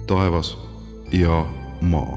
taevas ja maa.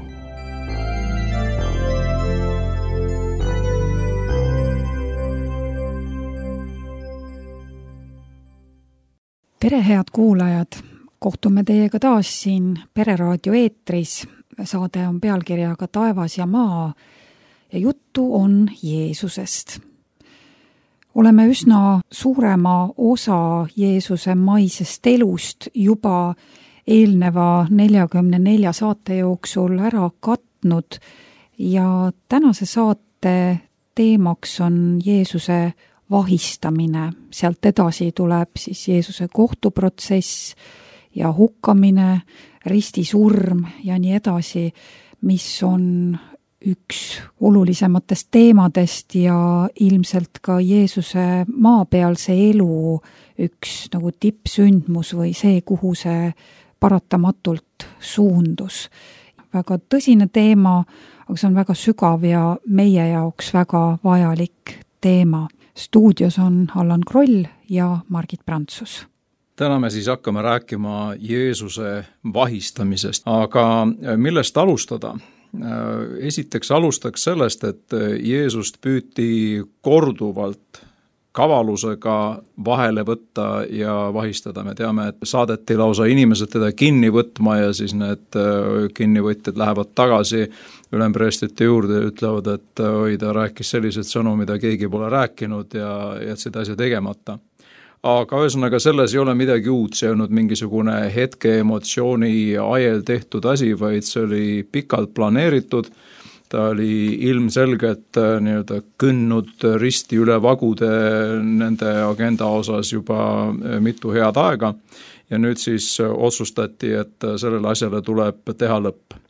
Tere, head kuulajad! Kohtume teiega taas siin Pereraadio eetris. Saade on pealkirjaga Taevas ja maa ja juttu on Jeesusest. Oleme üsna suurema osa Jeesuse maisest elust juba eelneva 44 saate jooksul ära katnud ja tänase saate teemaks on Jeesuse vahistamine. Sealt edasi tuleb siis Jeesuse kohtuprotsess ja hukkamine, ristisurm ja nii edasi, mis on üks olulisematest teemadest ja ilmselt ka Jeesuse maapealse elu üks nagu tippsündmus või see, kuhu see paratamatult suundus. Väga tõsine teema, aga see on väga sügav ja meie jaoks väga vajalik teema. Stuudios on Allan Kroll ja Margit Prantsus. Täna me siis hakkame rääkima Jeesuse vahistamisest, aga millest alustada? Esiteks alustaks sellest, et Jeesust püüti korduvalt kavalusega vahele võtta ja vahistada. Me teame, et saadeti lausa inimesed teda kinni võtma ja siis need kinnivõtjad lähevad tagasi ülempreestrite juurde ja ütlevad, et ta rääkis sellised sõnu, mida keegi pole rääkinud ja jätsid asja tegemata. Aga ühesõnaga selles ei ole midagi uut, see on mingisugune hetke emotsiooni ajel tehtud asi, vaid see oli pikalt planeeritud. Ta oli ilmselgelt kõnnud risti üle vagude nende agenda osas juba mitu head aega ja nüüd siis otsustati, et sellele asjale tuleb teha lõpp.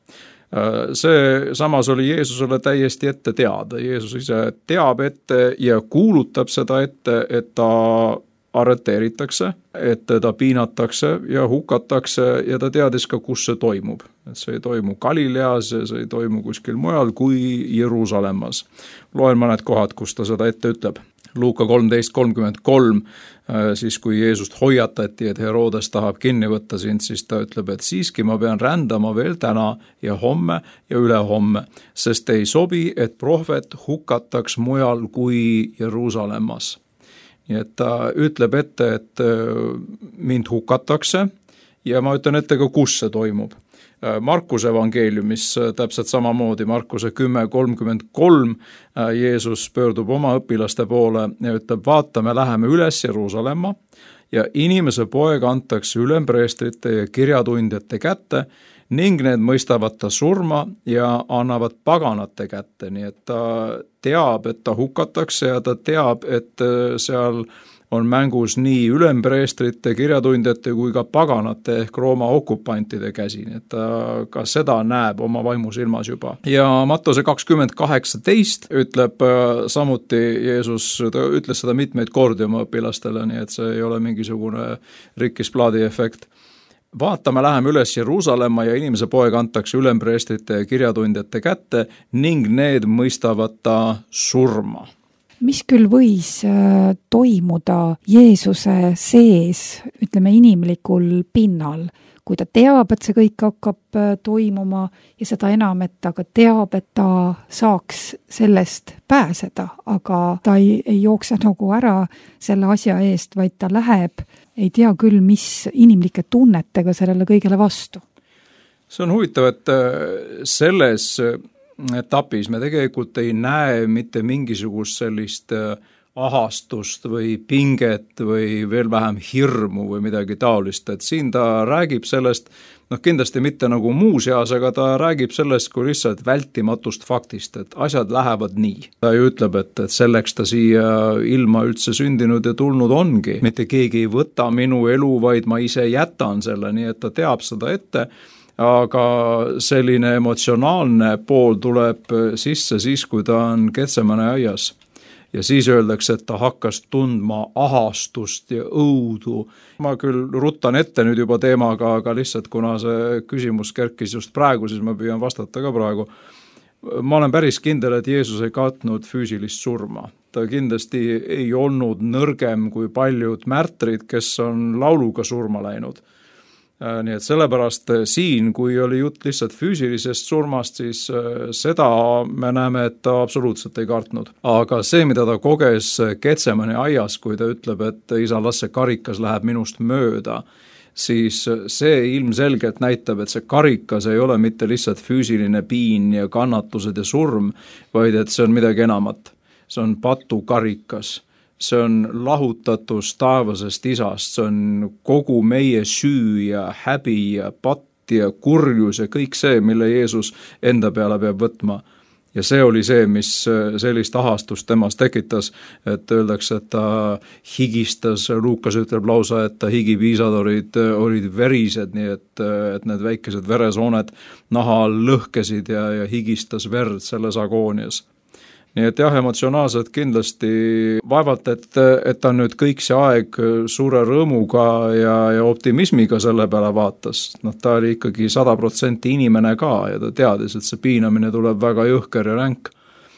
See samas oli Jeesusele täiesti ette teada. Jeesus ise teab ette ja kuulutab seda ette, et ta arreteeritakse, et teda piinatakse ja hukatakse ja ta teadis ka, kus see toimub. Et see ei toimu Galileas ja see ei toimu kuskil mujal kui Jeruusalemmas. Loen mõned kohad, kus ta seda ette ütleb. Luuka 13:33, siis kui Jeesust hoiatati, et Herodes tahab kinni võtta sind, siis ta ütleb, et siiski ma pean rändama veel täna ja homme ja ülehomme, sest ei sobi, et prohvet hukataks mujal kui Jeruusalemmas. Nii et ta ütleb ette, et mind hukatakse ja ma ütlen ette ka, kus see toimub. Markuse evangeeliumis täpselt samamoodi, Markuse 10:33, Jeesus pöördub oma õpilaste poole ja ütleb, vaata, me läheme üles Jeruusalemma ja inimese poeg antakse ülempreestrite ja kirjatundjate kätte ning need mõistavad ta surma ja annavad paganate kätte. Nii et ta teab, et ta hukatakse ja ta teab, et seal on mängus nii ülempreestrite, kirjatundjate kui ka paganate ehk Rooma okupantide käsi. Nii et ta ka seda näeb oma vaimusilmas juba. Ja Mattuse 20:18 ütleb samuti Jeesus, ta ütles seda mitmeid kordi oma õpilastele, nii et see ei ole mingisugune rikkisplaadi efekt. Vaata, me läheme üles Jeruusalemma ja inimese poeg antakse ülempreestrite ja kirjatundjate kätte ning need mõistavad ta surma. Mis küll võis toimuda Jeesuse sees, ütleme inimlikul pinnal, kui ta teab, et see kõik hakkab toimuma ja seda enam, et ta ka teab, et ta saaks sellest pääseda, aga ta ei jookse nagu ära selle asja eest, vaid ta läheb, ei tea küll, mis inimlike tunnetega sellele kõigele vastu. See on huvitav, et selles etapis me tegelikult ei näe mitte mingisugust sellist ahastust või pinget või veel vähem hirmu või midagi taolist, et siin ta räägib sellest, kindlasti mitte nagu muuseas, aga ta räägib sellest kui lihtsalt vältimatust faktist, et asjad lähevad nii. Ta ju ütleb, et selleks ta siia ilma üldse sündinud ja tulnud ongi. Mitte keegi ei võta minu elu, vaid ma ise jätan selle, nii et ta teab seda ette. Aga selline emotsionaalne pool tuleb sisse siis, kui ta on Getsemane aias. Ja siis öeldakse, et ta hakkas tundma ahastust ja õudu. Ma küll ruttan ette nüüd juba teemaga, aga lihtsalt kuna see küsimus kerkis just praegu, siis ma püüan vastata ka praegu. Ma olen päris kindel, et Jeesus ei katnud füüsilist surma. Ta kindlasti ei olnud nõrgem kui paljud märtrid, kes on lauluga surma läinud. Nii et sellepärast siin, kui oli jutt lihtsalt füüsilisest surmast, siis seda me näeme, et ta absoluutselt ei kartnud. Aga see, mida ta koges Getsemani aias, kui ta ütleb, et isa, las see karikas läheb minust mööda, siis see ilmselgelt näitab, et see karikas ei ole mitte lihtsalt füüsiline piin ja kannatused ja surm, vaid et see on midagi enamat. See on patukarikas. See on lahutatus taevasest isast, see on kogu meie süü ja häbi ja patt ja kurjus ja kõik see, mille Jeesus enda peale peab võtma. Ja see oli see, mis sellist ahastust temas tekitas, et öeldakse, et ta higistas, Luukas ütleb lausa, et ta higipiisad olid verised, nii et need väikesed veresooned naha lõhkesid ja higistas verd selles agoonias. Nii et jah, emotsionaalselt kindlasti vaevalt, et ta nüüd kõik see aeg suure rõõmuga ja optimismiga selle peale vaatas. Ta oli ikkagi 100% inimene ka ja ta teadis, et see piinamine tuleb väga jõhker ja ränk.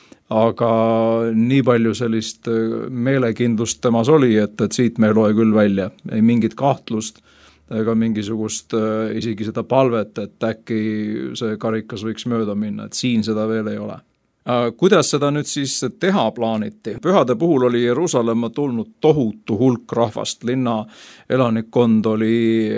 Aga nii palju sellist meelekindlust temas oli, et siit me ei loe küll välja. Ei mingit kahtlust ega mingisugust isegi seda palvet, et äkki see karikas võiks mööda minna, et siin seda veel ei ole. Kuidas seda nüüd siis teha plaaniti? Pühade puhul oli Jeruusalemma tulnud tohutu hulk rahvast, linna elanikkond oli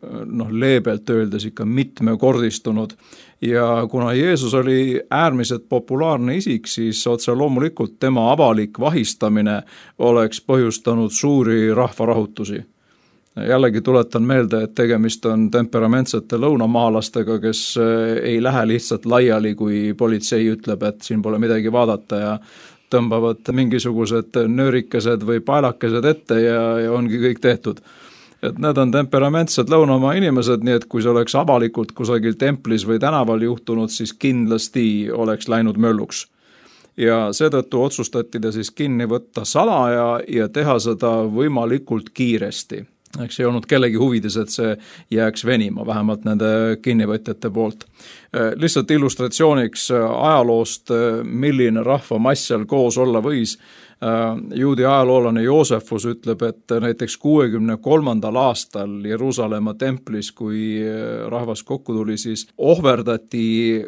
leebelt öeldes ikka mitmekordistunud ja kuna Jeesus oli äärmiselt populaarne isik, siis otse loomulikult tema avalik vahistamine oleks põhjustanud suuri rahvarahutusi. Jällegi tuletan meelde, et tegemist on temperamentsete lõunamaalastega, kes ei lähe lihtsalt laiali, kui politsei ütleb, et siin pole midagi vaadata ja tõmbavad mingisugused nöörikesed või paelakesed ette ja ongi kõik tehtud. Et need on temperamentsed lõunamaa inimesed, nii et kui see oleks avalikult kusagil templis või tänaval juhtunud, siis kindlasti oleks läinud mölluks. Ja seetõttu otsustati ta siis kinni võtta salaja ja teha seda võimalikult kiiresti. Eks ei olnud kellegi huvides, et see jääks venima, vähemalt nende kinnivõtjate poolt. Lihtsalt illustratsiooniks ajaloost, milline rahvamass seal koos olla võis. Juudi ajaloolane Joosefus ütleb, et näiteks 63. aastal Jeruusalemma templis, kui rahvas kokku tuli, siis ohverdati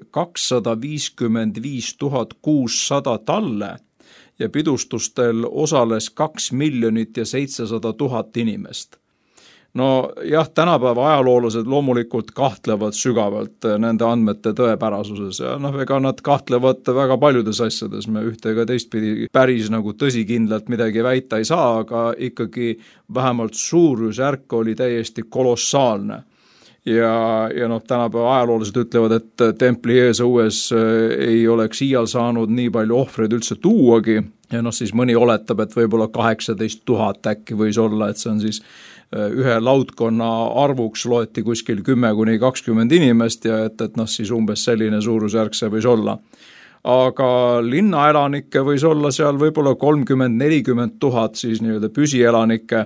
255 600 talle ja pidustustel osales 2 700 000 inimest. No jah, tänapäeva ajaloolased loomulikult kahtlevad sügavalt nende andmete tõepärasuses ja ega nad kahtlevad väga paljudes asjades, me ühte ega teistpidi päris nagu tõsikindlalt midagi väita ei saa, aga ikkagi vähemalt suurusjärk oli täiesti kolossaalne. Ja tänapäeva ajaloolased ütlevad, et templi eesõues ei oleks iial saanud nii palju ohvreid üldse tuuagi ja siis mõni oletab, et võib-olla 18 000 äkki võis olla, et see on siis ühe laudkonna arvuks loeti kuskil 10–20 inimest ja et siis umbes selline suurusjärk see võis olla. Aga linnaelanikke võis olla seal võib-olla 30–40 000 siis nii-öelda püsielanikke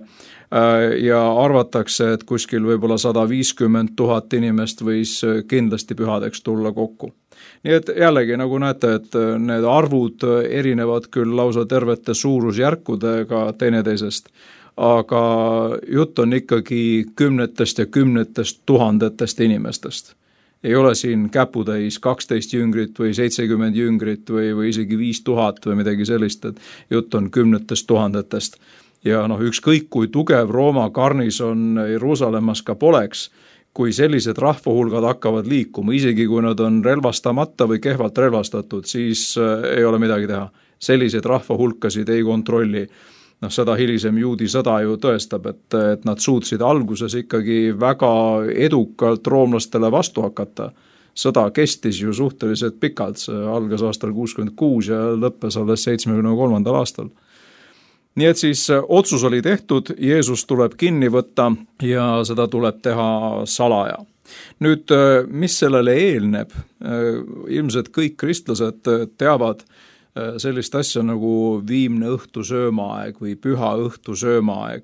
ja arvatakse, et kuskil võib-olla 150 000 inimest võis kindlasti pühadeks tulla kokku. Nii et jällegi, nagu näete, et need arvud erinevad küll lausa tervete suurusjärkudega teineteisest, aga jutt on ikkagi kümnetest ja kümnetest tuhandetest inimestest. Ei ole siin käputäis 12 jüngrit või 70 jüngrit või isegi 5000 või midagi sellist, et jutt on kümnetest tuhandetest. Ja ükskõik kui tugev Rooma garnison Jeruusalemmas ka poleks, kui sellised rahvahulgad hakkavad liikuma, isegi kui nad on relvastamata või kehvalt relvastatud, siis ei ole midagi teha. Selliseid rahvahulkasid ei kontrolli. Seda hilisem juudi sõda ju tõestab, et nad suutsid alguses ikkagi väga edukalt roomlastele vastu hakata. Sõda kestis ju suhteliselt pikalt, see algas aastal 66 ja lõppes alles 73. aastal. Nii et siis otsus oli tehtud, Jeesus tuleb kinni võtta ja seda tuleb teha salaja. Nüüd, mis sellele eelneb? Ilmselt kõik kristlased teavad sellist asja nagu viimne õhtu söömaaeg või püha õhtu söömaaeg.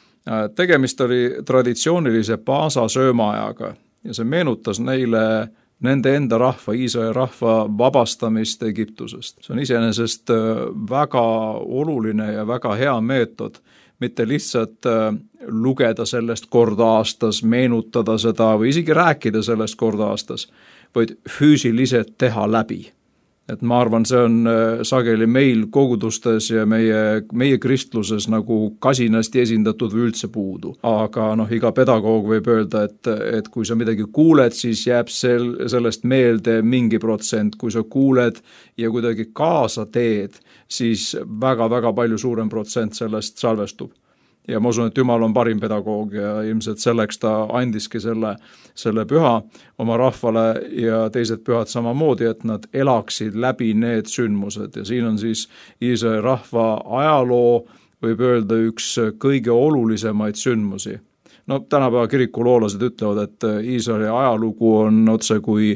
Tegemist oli traditsioonilise paasa söömaajaga ja see meenutas neile nende enda rahva, Iisraeli rahva vabastamist Egiptusest. See on iseenesest väga oluline ja väga hea meetod, mitte lihtsalt lugeda sellest kord aastas, meenutada seda või isegi rääkida sellest kord aastas, vaid füüsiliselt teha läbi. Et ma arvan, see on sageli meil kogudustes ja meie kristluses nagu kasinasti esindatud või üldse puudu. Aga iga pedagoog võib öelda, et kui sa midagi kuuled, siis jääb sellest meelde mingi protsent. Kui sa kuuled ja kuidagi kaasa teed, siis väga-väga palju suurem protsent sellest salvestub. Ja ma usun, et Jumal on parim pedagoog ja ilmselt selleks ta andiski selle püha oma rahvale ja teised pühad samamoodi, et nad elaksid läbi need sündmused. Ja siin on siis Iisraeli rahva ajaloo, võib öelda, üks kõige olulisemaid sündmusi. Tänapäeva kirikuloolased ütlevad, et Iisraeli ajalugu on otse kui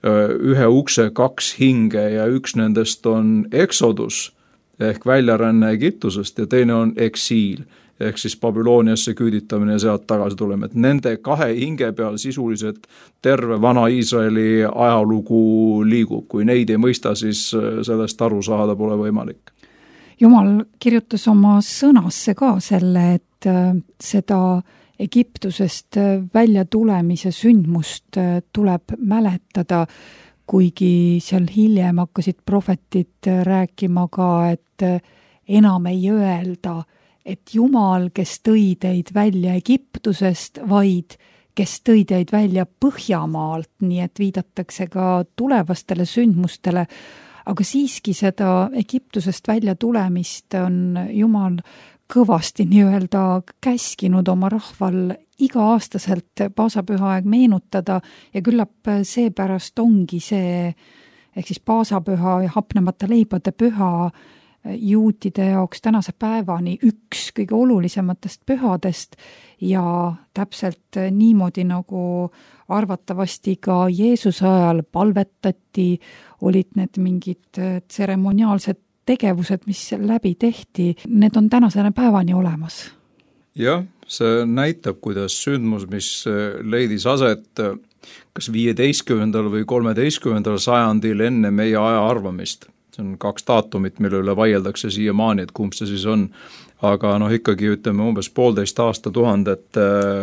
ühe ukse 2 hinge ja üks nendest on Exodus ehk väljaränne Egiptusest ja teine on eksiil ehk siis Babyloniasse küüditamine ja sealt tagasi tuleme. Et nende 2 hinge peal sisuliselt terve vana Iisraeli ajalugu liigub. Kui neid ei mõista, siis sellest aru saada pole võimalik. Jumal kirjutas oma sõnasse ka selle, et seda Egiptusest välja tulemise sündmust tuleb mäletada, kuigi seal hiljem hakkasid prohvetid rääkima ka, et enam ei öelda, et Jumal, kes tõi teid välja Egiptusest, vaid kes tõi teid välja Põhjamaalt, nii et viidatakse ka tulevastele sündmustele, aga siiski seda Egiptusest välja tulemist on Jumal kõvasti nii-öelda käskinud oma rahval iga-aastaselt paasapühaaeg meenutada ja küllap seepärast ongi see, ehk siis paasapüha ja hapnemata leibade püha juutide jaoks tänase päevani üks kõige olulisematest pühadest ja täpselt niimoodi, nagu arvatavasti ka Jeesuse ajal palvetati, olid need mingid tseremoniaalsed tegevused, mis läbi tehti, need on tänasena päevani olemas. Jah, see näitab, kuidas sündmus, mis leidis aset kas 15. või 13. sajandil enne meie aja arvamist. See on 2 daatumit, mille üle vaieldakse siiamaani, et kumb see siis on. Aga ikkagi ütleme umbes 1,5 aastatuhandet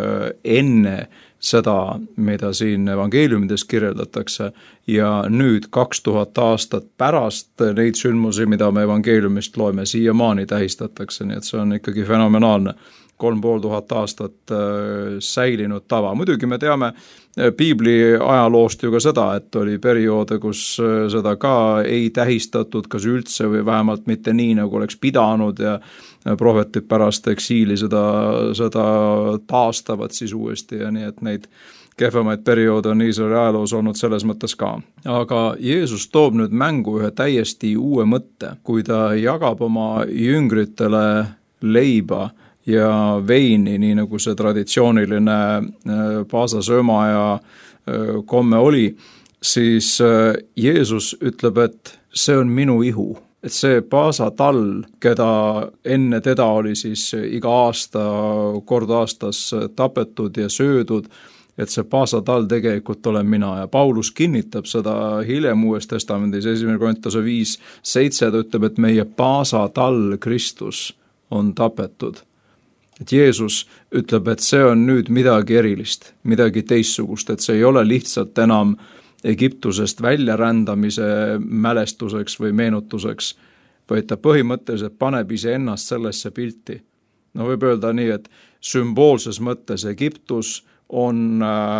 enne seda, mida siin evangeeliumides kirjeldatakse ja nüüd 2000 aastat pärast neid sündmusi, mida me evangeeliumist loeme, siiamaani tähistatakse, nii et see on ikkagi fenomenaalne. 3500 aastat säilinud tava. Muidugi me teame piibli ajaloost ju ka seda, et oli perioode, kus seda ka ei tähistatud kas üldse või vähemalt mitte nii, nagu oleks pidanud ja prohvetid pärast eksiili seda taastavad siis uuesti ja nii, et neid kehvemaid perioode on Iisraeli ajaloos olnud selles mõttes ka. Aga Jeesus toob nüüd mängu ühe täiesti uue mõtte, kui ta jagab oma jüngritele leiba ja veini, nii nagu see traditsiooniline paasasööma ja komme oli, siis Jeesus ütleb, et see on minu ihu. Et see paasatall, keda enne teda oli siis iga aasta, kord aastas tapetud ja söödud, et see paasatall tegelikult olen mina ja Paulus kinnitab seda hiljem Uues Testamendis, 1. Korintuse 5:7 ta ütleb, et meie paasatall Kristus on tapetud. Et Jeesus ütleb, et see on nüüd midagi erilist, midagi teistsugust, et see ei ole lihtsalt enam Egiptusest väljarändamise mälestuseks või meenutuseks, vaid ta põhimõtteliselt paneb iseennast sellesse pilti. Võib öelda nii, et sümboolses mõttes Egiptus on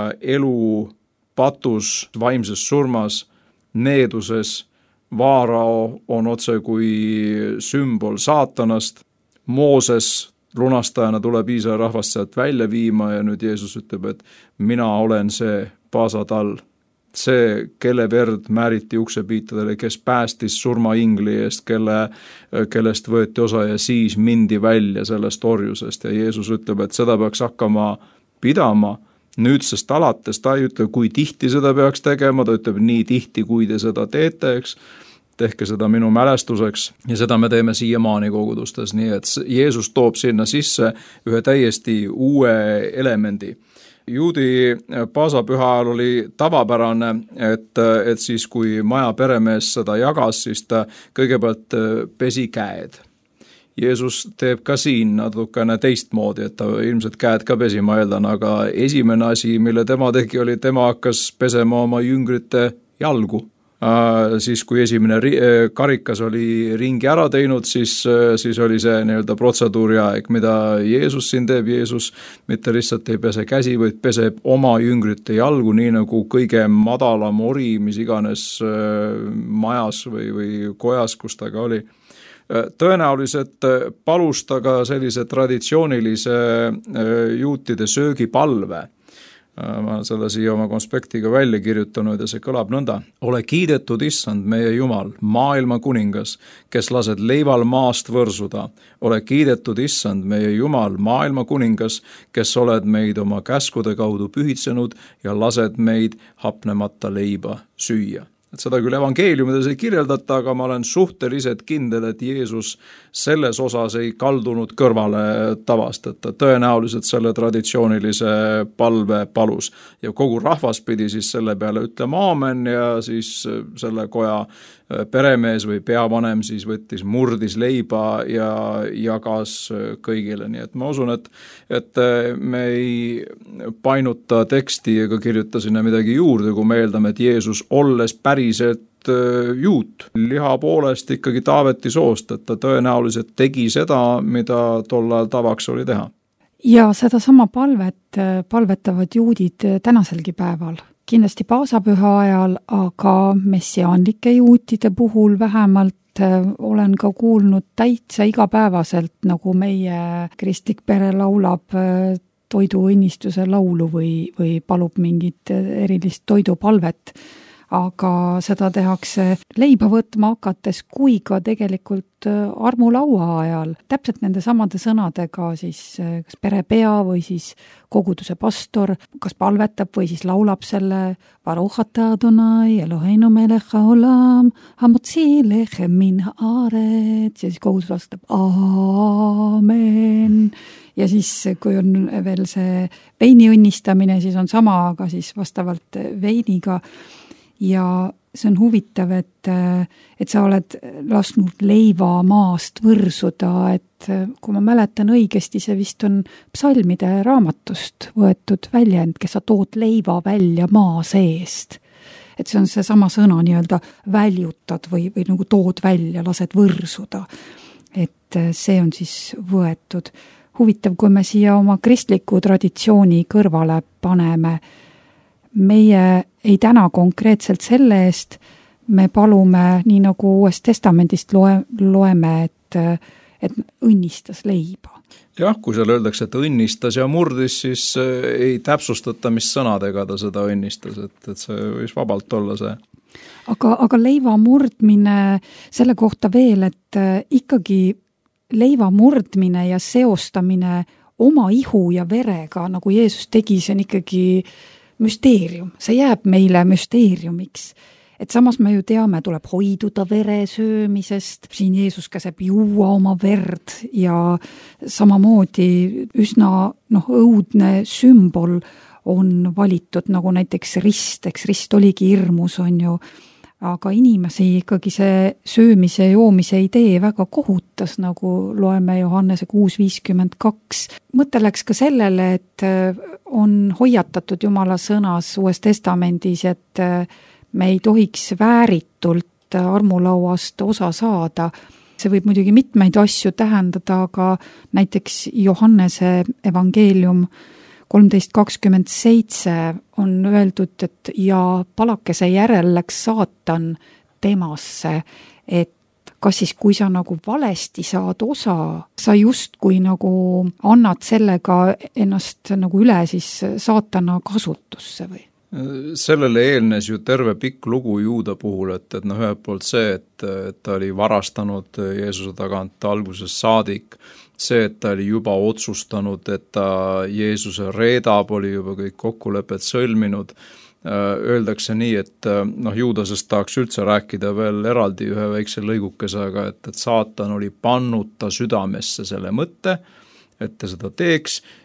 elu patus, vaimses surmas, needuses, Vaarao on otse kui sümbol saatanast, Mooses lunastajana tuleb Iisraeli rahvast sealt välja viima ja nüüd Jeesus ütleb, et mina olen see paasatall, see, kelle verd määriti uksepiitadele, kes päästis surmaingli eest, kellest võeti osa ja siis mindi välja sellest orjusest ja Jeesus ütleb, et seda peaks hakkama pidama nüüdsest alates, ta ei ütle, kui tihti seda peaks tegema, ta ütleb nii tihti, kui te seda teete, eks, tehke seda minu mälestuseks ja seda me teeme siiamaani kogudustes, nii et Jeesus toob sinna sisse ühe täiesti uue elemendi. Juudi paasapüha ajal oli tavapärane, et siis kui maja peremees seda jagas, siis ta kõigepealt pesi käed. Jeesus teeb ka siin natukene teistmoodi, et ta ilmselt käed ka pesi, ma eeldan, aga esimene asi, mille tema tegi, oli, tema hakkas pesema oma jüngrite jalgu. Siis kui esimene karikas oli ringi ära teinud, siis oli see nii-öelda protseduuri aeg, mida Jeesus siin teeb. Jeesus mitte lihtsalt ei pese käsi, vaid peseb oma jüngrite jalgu, nii nagu kõige madalam ori, mis iganes majas või kojas, kus ta ka oli. Tõenäoliselt palus ta ka sellise traditsioonilise juutide söögipalve. Ma selle siia oma konspektiga välja kirjutanud ja see kõlab nõnda. Ole kiidetud, Issand, meie Jumal, maailma kuningas, kes lased leival maast võrsuda. Ole kiidetud, Issand, meie Jumal, maailma kuningas, kes oled meid oma käskude kaudu pühitsenud ja lased meid hapnemata leiba süüa. Et seda küll evangeeliumides ei kirjeldata, aga ma olen suhteliselt kindel, et Jeesus selles osas ei kaldunud kõrvale tavast, et ta tõenäoliselt selle traditsioonilise palve palus. Ja kogu rahvas pidi siis selle peale ütlema aamen ja siis selle koja peremees või peavanem siis murdis leiba ja jagas kõigile. Nii et ma usun, et me ei painuta teksti ega kirjuta sinna midagi juurde, kui me eeldame, et Jeesus olles päriselt juut, liha poolest ikkagi Taaveti soost, et ta tõenäoliselt tegi seda, mida tol ajal tavaks oli teha. Ja seda sama palvet palvetavad juudid tänaselgi päeval. Kindlasti paasapüha ajal, aga messiaanlike juutide puhul vähemalt olen ka kuulnud täitsa igapäevaselt, nagu meie kristlik pere laulab toiduõnnistuse laulu või palub mingit erilist toidupalvet. Aga seda tehakse leiba võtma hakates kui ka tegelikult armulaua ajal. Täpselt nende samade sõnadega siis kas perepea või siis koguduse pastor kas palvetab või siis laulab selle Baruch ata Adonai Eloheinu melech haolam hamotzi lechem min haaretz ja siis kogudus vastab aamen. Ja siis kui on veel see veini õnnistamine, siis on sama, aga siis vastavalt veiniga. Ja see on huvitav, et sa oled lasknud leiva maast võrsuda, et kui ma mäletan õigesti, see vist on psalmide raamatust võetud väljend, kes sa tood leiva välja maa seest. Et see on see sama sõna nii-öelda väljutad või nagu tood välja, lased võrsuda. Et see on siis võetud. Huvitav, kui me siia oma kristliku traditsiooni kõrvale paneme, meie ei täna konkreetselt selle eest, me palume, nii nagu Uuest Testamendist loeme, et õnnistas leiba. Jah, kui seal öeldakse, et õnnistas ja murdis, siis ei täpsustata, mis sõnadega ta seda õnnistas, et see võis vabalt olla see. Aga leiva murdmine selle kohta veel, et ikkagi leiva murdmine ja seostamine oma ihu ja verega, nagu Jeesus tegi, see on ikkagi müsteerium, see jääb meile müsteeriumiks. Et samas me ju teame, tuleb hoiduda vere söömisest, siin Jeesus käseb juua oma verd ja samamoodi üsna õudne sümbol on valitud, nagu näiteks rist, eks rist oligi hirmus, on ju, aga inimesi ikkagi see söömise ja joomise idee väga kohutas, nagu loeme Johannese 6:52. Mõte läks ka sellele, et on hoiatatud Jumala sõnas Uues Testamendis, et me ei tohiks vääritult armulauast osa saada. See võib muidugi mitmeid asju tähendada, aga näiteks Johannese evangeelium 13:27 on öeldud, et ja palakese järel läks saatan temasse, et kas siis, kui sa nagu valesti saad osa, sa justkui nagu annad sellega ennast nagu üle siis saatana kasutusse või? Sellele eelnes ju terve pikk lugu Juuda puhul, et ühelt poolt see, et ta oli varastanud Jeesuse tagant algusest saadik, see, et ta oli juba otsustanud, et ta Jeesuse reedab, oli juba kõik kokkulepet sõlminud. Öeldakse nii, et Juudasest tahaks üldse rääkida veel eraldi ühe väikse lõigukesega, et saatan oli pannud ta südamesse selle mõtte, et ta seda teeks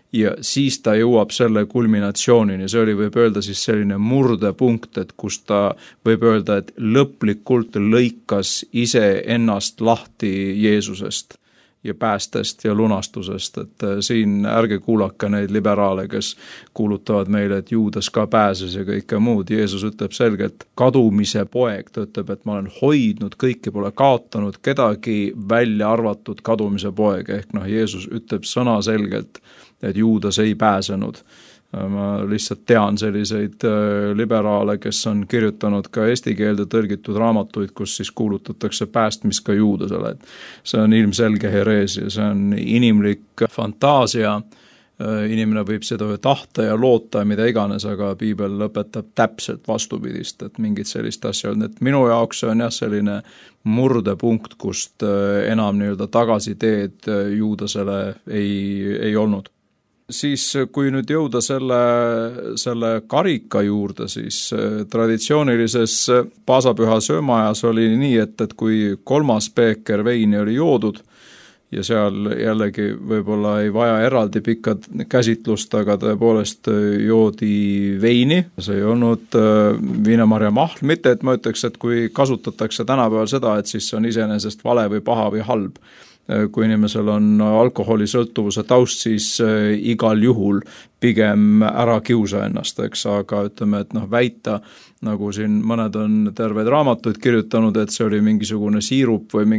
ja siis ta jõuab selle kulminatsioonini, see oli, võib öelda siis selline murdepunkt, et kus ta võib öelda, et lõplikult lõikas ise ennast lahti Jeesusest ja päästest ja lunastusest, et siin ärge kuulake neid liberaale, kes kuulutavad meile, et Juudas ka pääses ja kõike muud. Jeesus ütleb selgelt, kadumise poeg, ta ütleb, et ma olen hoidnud kõiki, pole kaotanud kedagi, välja arvatud kadumise poeg, ehk Jeesus ütleb sõnaselgelt, et Juudas ei pääsenud. Ma lihtsalt tean selliseid liberaale, kes on kirjutanud ka eesti keelde tõlgitud raamatuid, kus siis kuulutatakse päästmist ka Juudasele. See on ilmselge hereesia, see on inimlik fantaasia, inimene võib seda tahta ja loota ja mida iganes, aga piibel lõpetab täpselt vastupidist, et mingit sellist asja on. Et minu jaoks on selline murdepunkt, kust enam tagasi teed Juudasele ei olnud. Siis kui nüüd jõuda selle karika juurde, siis traditsioonilises paasapüha söömaajas oli nii, et kui 3. peeker veini oli joodud ja seal jällegi võib-olla ei vaja eraldi pikka käsitlust, aga tõepoolest joodi veini, see ei olnud viinamarja mahl, mitte et ma ütleks, et kui kasutatakse tänapäeval seda, et siis see on iseenesest vale või paha või halb. Kui inimesel on alkoholisõltuvuse taust, siis igal juhul pigem ära kiusa ennast, eks, aga ütleme, et väita, nagu siin mõned on terveid raamatuid kirjutanud, et see oli mingisugune siirup või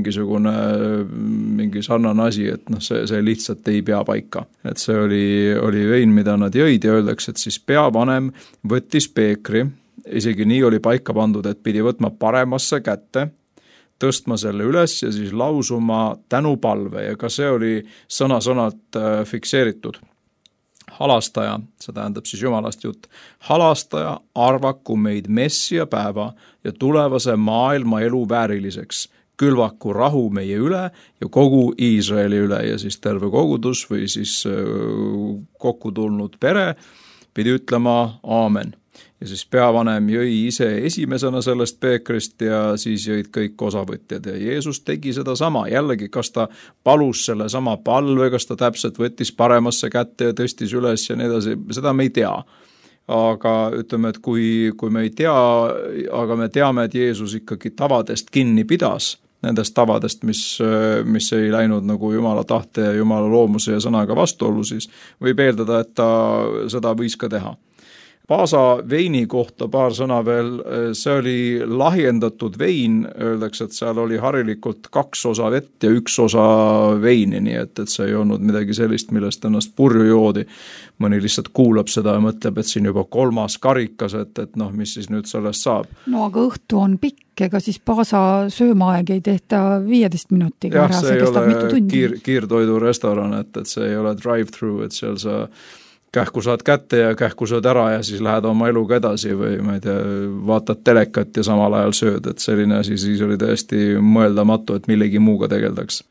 mingi sarnane asi, et see lihtsalt ei pea paika. Et see oli vein, mida nad jõid ja öeldakse, et siis peavanem võttis peekri, isegi nii oli paika pandud, et pidi võtma paremasse kätte, tõstma selle üles ja siis lausuma tänupalve ja ka see oli sõna-sõnalt fikseeritud. Halastaja, see tähendab siis Jumalast jutt, halastaja arvaku meid Messia päeva ja tulevase maailma elu vääriliseks, külvaku rahu meie üle ja kogu Iisraeli üle ja siis terve kogudus või siis kokku tulnud pere pidi ütlema aamen. Ja siis peavanem jõi ise esimesena sellest peekrist ja siis jõid kõik osavõtjad ja Jeesus tegi seda sama, jällegi kas ta palus selle sama palve, kas ta täpselt võttis paremasse kätte ja tõstis üles ja nii edasi, seda me ei tea. Aga ütleme, et kui me ei tea, aga me teame, et Jeesus ikkagi tavadest kinni pidas, nendest tavadest, mis ei läinud nagu Jumala tahte ja Jumala loomuse ja sõnaga vastuollu, siis võib eeldada, et ta seda võis ka teha. Paasa veini kohta paar sõna veel, see oli lahjendatud vein, öeldakse, et seal oli harilikult 2 osa vett ja 1 osa veini, nii et see ei olnud midagi sellist, millest ennast purju joodi. Mõni lihtsalt kuulab seda ja mõtleb, et siin juba 3. karikas, et mis siis nüüd sellest saab. No aga õhtu on pikk, ega siis paasa söömaaeg ei tehta 15 minutiga ära, see kestab mitu tundi. Kiirtoidu restoran, et see ei ole drive-thru, et seal sa kähku saad kätte ja kähku sööd ära ja siis lähed oma eluga edasi või ma ei tea, vaatad telekat ja samal ajal sööd, et selline asi siis oli täiesti mõeldamatu, et millegi muuga tegeldaks.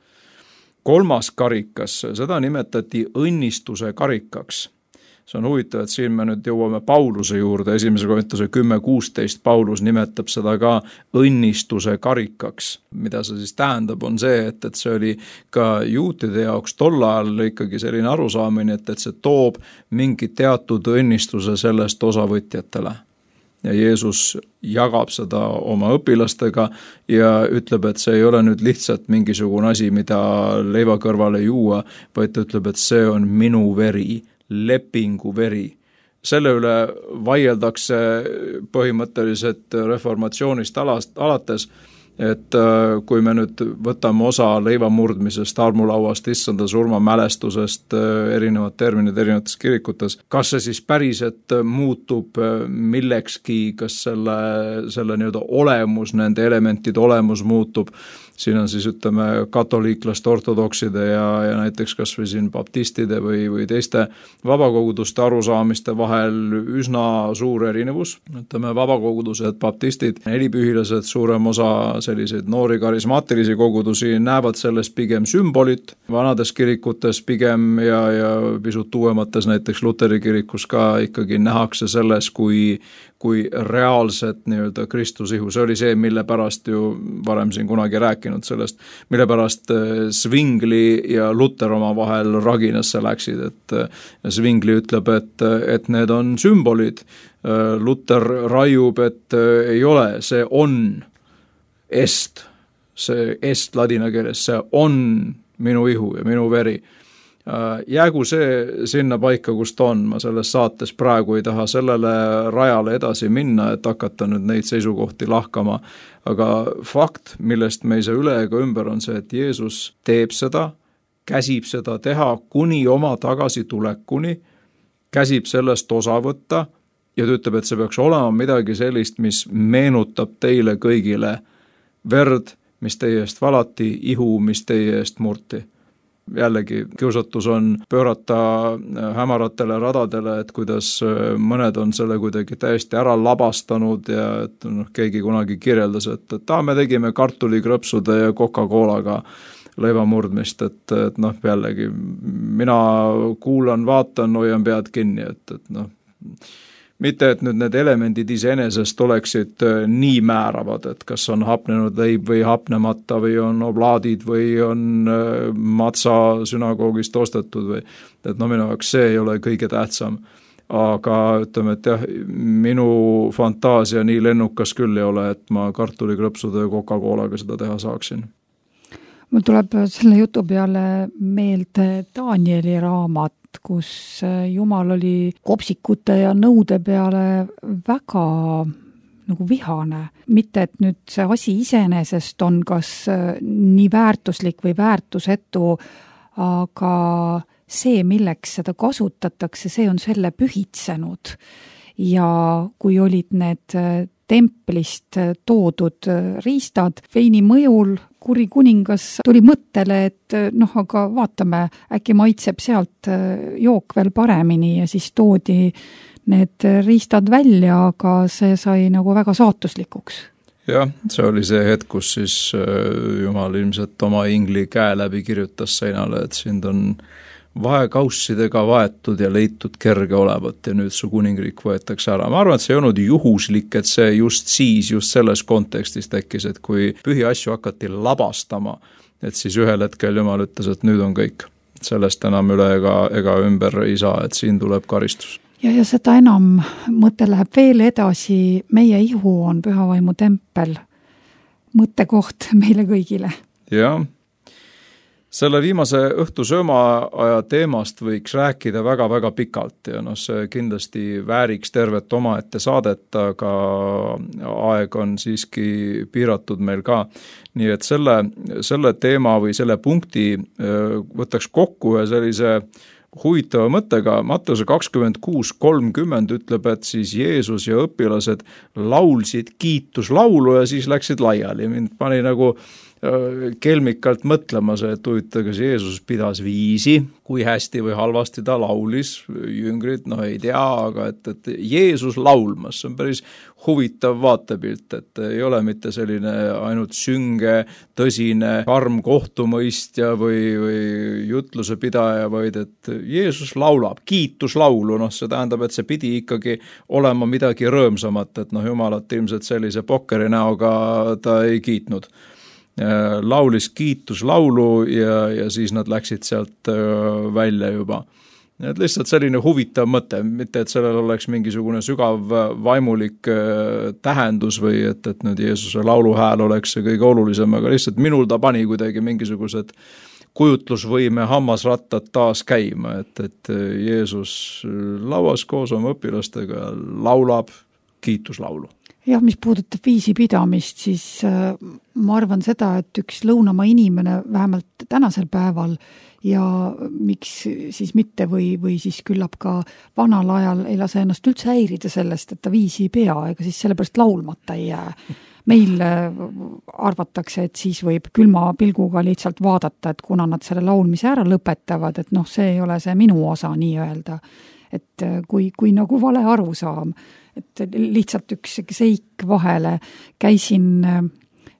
3. karikas, seda nimetati õnnistuse karikaks. See on huvitav, et siin me nüüd jõuame Pauluse juurde, 1. Korintuse 10.16, Paulus nimetab seda ka õnnistuse karikaks. Mida see siis tähendab, on see, et see oli ka juutide jaoks tol ajal ikkagi selline arusaamine, et see toob mingi teatud õnnistuse sellest osavõtjatele. Ja Jeesus jagab seda oma õpilastega ja ütleb, et see ei ole nüüd lihtsalt mingisugune asi, mida leiva kõrvale juua, vaid ta ütleb, et see on minu veri, lepingu veri. Selle üle vaieldakse põhimõtteliselt reformatsioonist alates, et kui me nüüd võtame osa leivamurdmisest, armulauast, issanda surma mälestusest, erinevad terminid erinevates kirikutes, kas see siis päriselt muutub millekski, kas selle nii-öelda olemus, nende elementide olemus muutub, siin on siis ütleme katoliiklaste, ortodokside ja näiteks kas või siin baptistide või teiste vabakoguduste arusaamiste vahel üsna suur erinevus. Ütleme vabakogudused, baptistid, helipühilased, suurem osa selliseid noori karismaatilisi kogudusi näevad sellest pigem sümbolit, vanades kirikutes pigem ja pisut uuemates, näiteks Luteri kirikus ka ikkagi nähakse selles kui reaalset nii-öelda Kristusihu. See oli see, mille pärast ju varem siin kunagi rääkinud sellest, mille pärast Zwingli ja Luter oma vahel raginasse läksid, et Zwingli ütleb, et need on sümbolid. Luter raiub, et ei ole, see on est, see est ladina keeles, see on minu ihu ja minu veri. Jäägu see sinna paika, kus ta on, ma selles saates praegu ei taha sellele rajale edasi minna, et hakata nüüd neid seisukohti lahkama, aga fakt, millest me ei saa üle ega ümber, on see, et Jeesus teeb seda, käsib seda teha kuni oma tagasitulekuni, käsib sellest osa võtta ja ta ütleb, et see peaks olema midagi sellist, mis meenutab teile kõigile verd, mis teie eest valati, ihu, mis teie eest murti. Jällegi kiusatus on pöörata hämaratele radadele, et kuidas mõned on selle kuidagi täiesti ära labastanud ja et keegi kunagi kirjeldas, et me tegime kartulikrõpsude ja Coca-Colaga leivamurdmist, et jällegi mina kuulan, vaatan, hoian pead kinni, et mitte, et nüüd need elemendid iseenesest oleksid nii määravad, et kas on hapnenud leib või hapnemata või on oblaadid või on matsa sünagoogist ostetud või, et minu jaoks see ei ole kõige tähtsam. Aga ütleme, et jah, minu fantaasia nii lennukas küll ei ole, et ma kartulikrõpsude ja Coca-Colaga seda teha saaksin. Mul tuleb selle jutu peale meelde Danieli raamat, kus Jumal oli kopsikute ja nõude peale väga nagu vihane. Mitte, et nüüd see asi iseenesest on kas nii väärtuslik või väärtusetu, aga see, milleks seda kasutatakse, see on selle pühitsenud. Ja kui olid need templist toodud riistad, veini mõjul kuri kuningas tuli mõttele, et aga vaatame, äkki maitseb sealt jook veel paremini ja siis toodi need riistad välja, aga see sai nagu väga saatuslikuks. Jah, see oli see hetk, kus siis Jumal ilmselt oma ingli käe läbi kirjutas seinale, et sind on vaekaussidega vaetud ja leitud kerge olevat ja nüüd su kuningriik võetakse ära. Ma arvan, et see ei olnud juhuslik, et see just selles kontekstis tekkis, et kui pühi asju hakati labastama, et siis ühel hetkel Jumal ütles, et nüüd on kõik. Sellest enam üle ega ümber ei saa, et siin tuleb karistus. Ja seda enam mõte läheb veel edasi, meie ihu on pühavaimu tempel, mõttekoht meile kõigile. Jah. Selle viimase õhtusööma aja teemast võiks rääkida väga-väga pikalt ja see kindlasti vääriks tervet omaette saadet, aga aeg on siiski piiratud meil ka. Nii et selle teema või selle punkti võtaks kokku ja sellise huvitava mõttega. Matteuse 26:30 ütleb, et siis Jeesus ja õpilased laulsid kiituslaulu ja siis läksid laiali. Mind pani nagu kelmikalt mõtlema see, et huvitav, kas Jeesus pidas viisi, kui hästi või halvasti ta laulis, jüngrid, ei tea, aga et Jeesus laulmas, see on päris huvitav vaatepilt, et ei ole mitte selline ainult sünge, tõsine, karm kohtumõistja või jutluse pidaja, vaid et Jeesus laulab, kiituslaulu, see tähendab, et see pidi ikkagi olema midagi rõõmsamat, et Jumalat ilmselt sellise pokkeri näoga ta ei kiitnud. Laulis kiituslaulu ja siis nad läksid sealt välja juba. Et lihtsalt selline huvitav mõte, mitte et sellel oleks mingisugune sügav vaimulik tähendus või et nüüd Jeesuse lauluhääl oleks see kõige olulisem, aga lihtsalt minul ta pani kuidagi mingisugused kujutlusvõime hammasrattad taas käima, et Jeesus lauas koos oma õpilastega laulab kiituslaulu. Jah, mis puudutab viisi pidamist, siis ma arvan seda, et üks lõunamaa inimene vähemalt tänasel päeval ja miks siis mitte või siis küllap ka vanal ajal ei lase ennast üldse häirida sellest, et ta viisi ei pea, ega siis sellepärast laulmata ei jää. Meil arvatakse, et siis võib külma pilguga lihtsalt vaadata, et kuna nad selle laulmise ära lõpetavad, et see ei ole see minu osa nii öelda. Et kui nagu vale arusaam, et lihtsalt üks seik vahele, käisin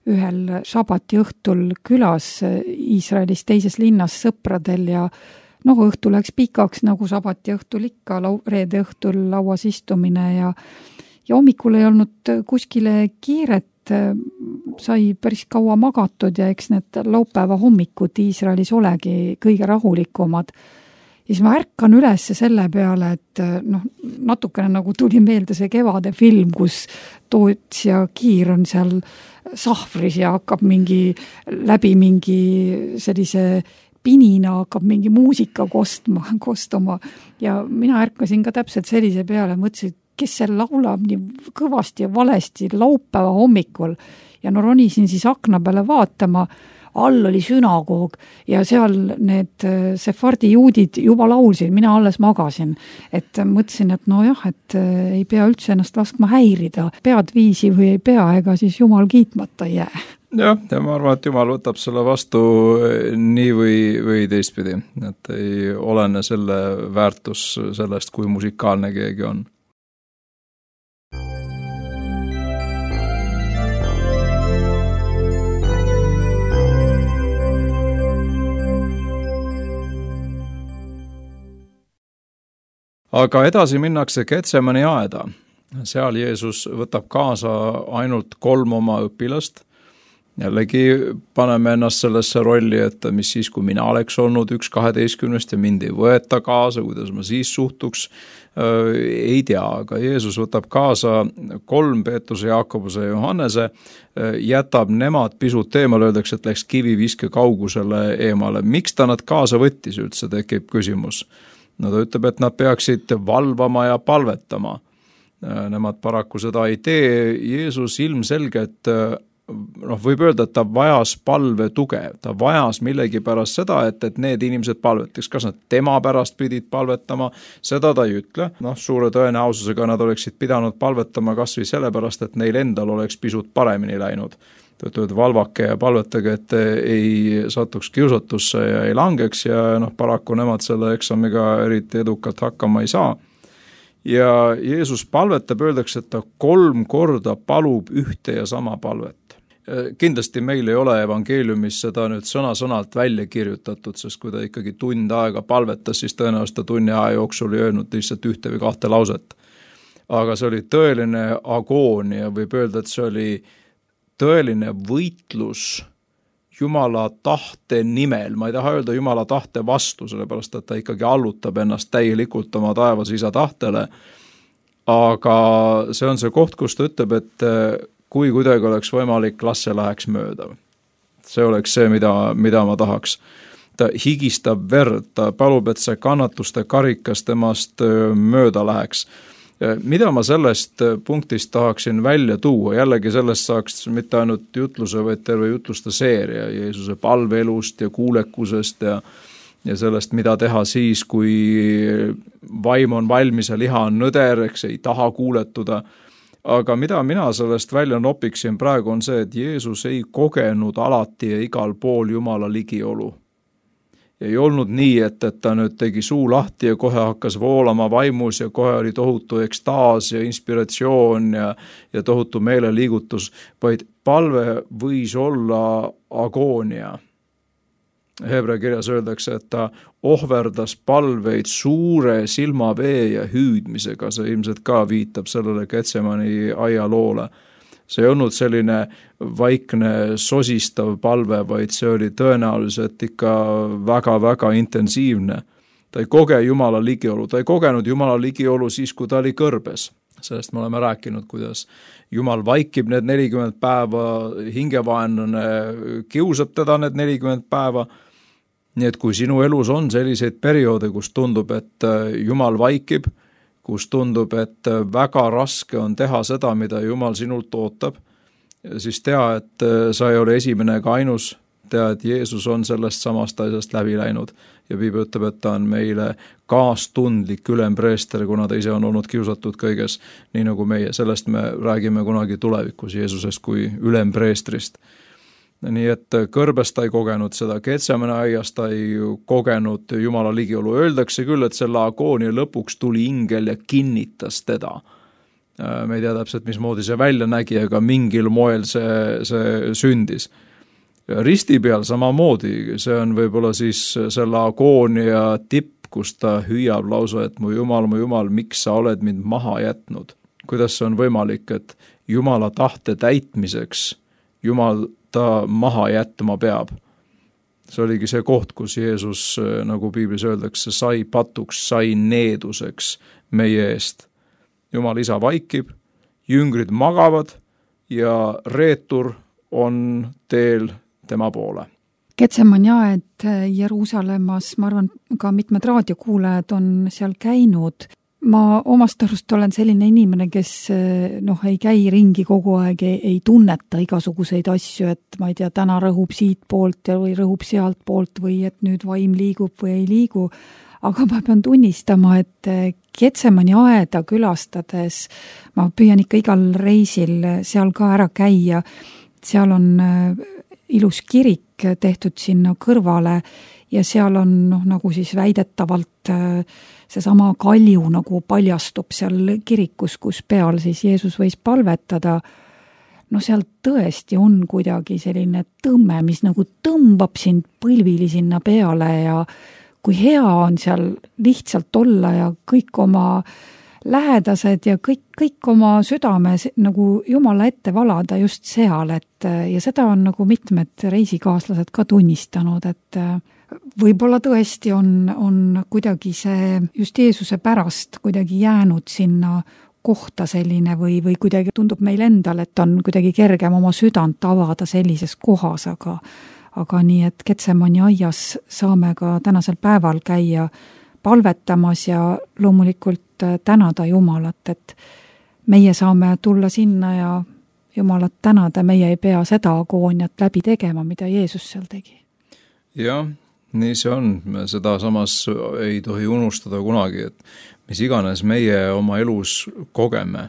ühel sabati õhtul külas Iisraelis teises linnas sõpradel ja õhtu läks pikaks, nagu sabati õhtul ikka, reede õhtul lauas istumine ja hommikul ei olnud kuskile kiiret, sai päris kaua magatud ja eks need laupäeva hommikud Iisraelis olegi kõige rahulikumad. Ja siis ma ärkan üles selle peale, et natukene nagu tuli meelde see Kevade film, kus Toots ja Kiir on seal sahvris ja hakkab läbi mingi sellise pinina hakkab mingi muusika kostuma ja mina ärkasin ka täpselt sellise peale, mõtlesin, kes seal laulab nii kõvasti ja valesti laupäeva hommikul ja ronisin siis akna peale vaatama, all oli sünagoog ja seal need sefardi juudid juba laulsid, mina alles magasin, et mõtlesin, et et ei pea üldse ennast laskma häirida, pead viisi või ei pea, ega siis Jumal kiitmata ei jää. Ja ma arvan, et Jumal võtab selle vastu nii või teistpidi, et ei olene selle väärtus sellest, kui musikaalne keegi on. Aga edasi minnakse Getsemani aeda. Seal Jeesus võtab kaasa ainult 3 oma õpilast. Jällegi paneme ennast sellesse rolli, et mis siis, kui mina oleks olnud 1 12 ja mind ei võeta kaasa, kuidas ma siis suhtuks, ei tea. Aga Jeesus võtab kaasa 3 Peetruse, Jaakobuse ja Johannese, jätab nemad pisut eemale, öeldakse, et läks kiviviske kaugusele eemale. Miks ta nad kaasa võttis üldse, tekib küsimus. No ta ütleb, et nad peaksid valvama ja palvetama. Nemad paraku seda ei tee. Jeesus ilmselgelt, võib öelda, et ta vajas palve tuge. Ta vajas millegi pärast seda, et need inimesed palvetaks. Kas nad tema pärast pidid palvetama? Seda ta ei ütle. Suure tõenäosusega nad oleksid pidanud palvetama kas või sellepärast, et neil endal oleks pisut paremini läinud. Töötavad valvake ja palvetage, et ei satuks kiusatusse ja ei langeks ja paraku nemad selle eksamiga eriti edukalt hakkama ei saa. Ja Jeesus palvetab, öeldakse, et ta 3 korda palub ühte ja sama palvet. Kindlasti meil ei ole evangeeliumis seda nüüd sõna-sõnalt välja kirjutatud, sest kui ta ikkagi tund aega palvetas, siis tõenäoliselt ta tunni aja jooksul ei öelnud lihtsalt 1 või 2 lauset. Aga see oli tõeline agoonia, võib öelda, et see oli tõeline võitlus Jumala tahte nimel. Ma ei taha öelda Jumala tahte vastu, sellepärast, et ta ikkagi allutab ennast täielikult oma taevas isa tahtele. Aga see on see koht, kus ta ütleb, et kui kuidagi oleks võimalik, las see läheks mööda. See oleks see, mida ma tahaks. Ta higistab verd, ta palub, et see kannatuste karikas temast mööda läheks. Mida ma sellest punktist tahaksin välja tuua? Jällegi sellest saaks mitte ainult jutluse, vaid terve jutluste seeria Jeesuse palveelust ja kuulekusest ja sellest, mida teha siis, kui vaim on valmis ja liha on nõder, eks ei taha kuuletuda. Aga mida mina sellest välja nopiksin praegu on see, et Jeesus ei kogenud alati ja igal pool Jumala ligiolu. Ei olnud nii, et ta nüüd tegi suu lahti ja kohe hakkas voolama vaimus ja kohe oli tohutu ekstaas ja inspiratsioon ja tohutu meeleliigutus, vaid palve võis olla agoonia. Hebra kirjas öeldakse, et ta ohverdas palveid suure silmavee ja hüüdmisega, see ilmselt ka viitab sellele Getsemani aialoole. See ei olnud selline vaikne sosistav palve, vaid see oli tõenäoliselt ikka väga-väga intensiivne. Ta ei koge Jumala ligiolu, ta ei kogenud Jumala ligiolu siis, kui ta oli kõrbes. Sellest me oleme rääkinud, kuidas Jumal vaikib need 40 päeva, hingevaenlane kiusab teda need 40 päeva. Nii et kui sinu elus on selliseid perioode, kus tundub, et Jumal vaikib, kus tundub, et väga raske on teha seda, mida Jumal sinult ootab, siis tea, et sa ei ole esimene ega ainus, tea, et Jeesus on sellest samast asjast läbi läinud ja Piibel ütleb, et ta on meile kaastundlik ülempreester, kuna ta ise on olnud kiusatud kõiges, nii nagu meie. Sellest me räägime kunagi tulevikus Jeesusest kui ülempreestrist. Nii et kõrbes ta ei kogenud seda, Getsemani aias ta ei kogenud Jumala ligiolu. Öeldakse küll, et selle agoonia lõpuks tuli ingel ja kinnitas teda. me ei tea täpselt, mismoodi see välja nägi, aga mingil moel see sündis. Risti peal samamoodi, see on võib-olla siis selle agoonia tipp, kus ta hüüab lausa, et mu Jumal, miks sa oled mind maha jätnud? Kuidas see on võimalik, et Jumala tahte täitmiseks Jumal ta maha jätma peab? See oligi see koht, kus Jeesus, nagu piiblis öeldakse, sai patuks, sai needuseks meie eest. Jumal isa vaikib, jüngrid magavad ja reetur on teel tema poole. Getsemani aed Jeruusalemmas, ma arvan, ka mitmed raadiokuulajad on seal käinud. Ma omast arust olen selline inimene, kes ei käi ringi kogu aeg, ei tunneta igasuguseid asju, et ma ei tea, täna rõhub siit poolt või rõhub sealt poolt või et nüüd vaim liigub või ei liigu. Aga ma pean tunnistama, et Getsemani aeda külastades ma püüan ikka igal reisil seal ka ära käia. Seal on ilus kirik tehtud sinna kõrvale ja seal on nagu siis väidetavalt seesama kalju nagu paljastub seal kirikus, kus peal siis Jeesus võis palvetada. Seal tõesti on kuidagi selline tõmme, mis nagu tõmbab sind põlvili sinna peale ja kui hea on seal lihtsalt olla ja kõik oma lähedased ja kõik oma südame nagu Jumala ette valada just seal, ja seda on nagu mitmed reisikaaslased ka tunnistanud, et võib-olla tõesti on kuidagi see just Jeesuse pärast kuidagi jäänud sinna kohta selline või kuidagi tundub meil endal, et on kuidagi kergem oma südant avada sellises kohas, aga nii, et Getsemani aias saame ka tänasel päeval käia palvetamas ja loomulikult tänada Jumalat, et meie saame tulla sinna ja Jumalat tänada, meie ei pea seda agooniat läbi tegema, mida Jeesus seal tegi. Jah, nii see on. Seda samas ei tohi unustada kunagi, et mis iganes meie oma elus kogeme,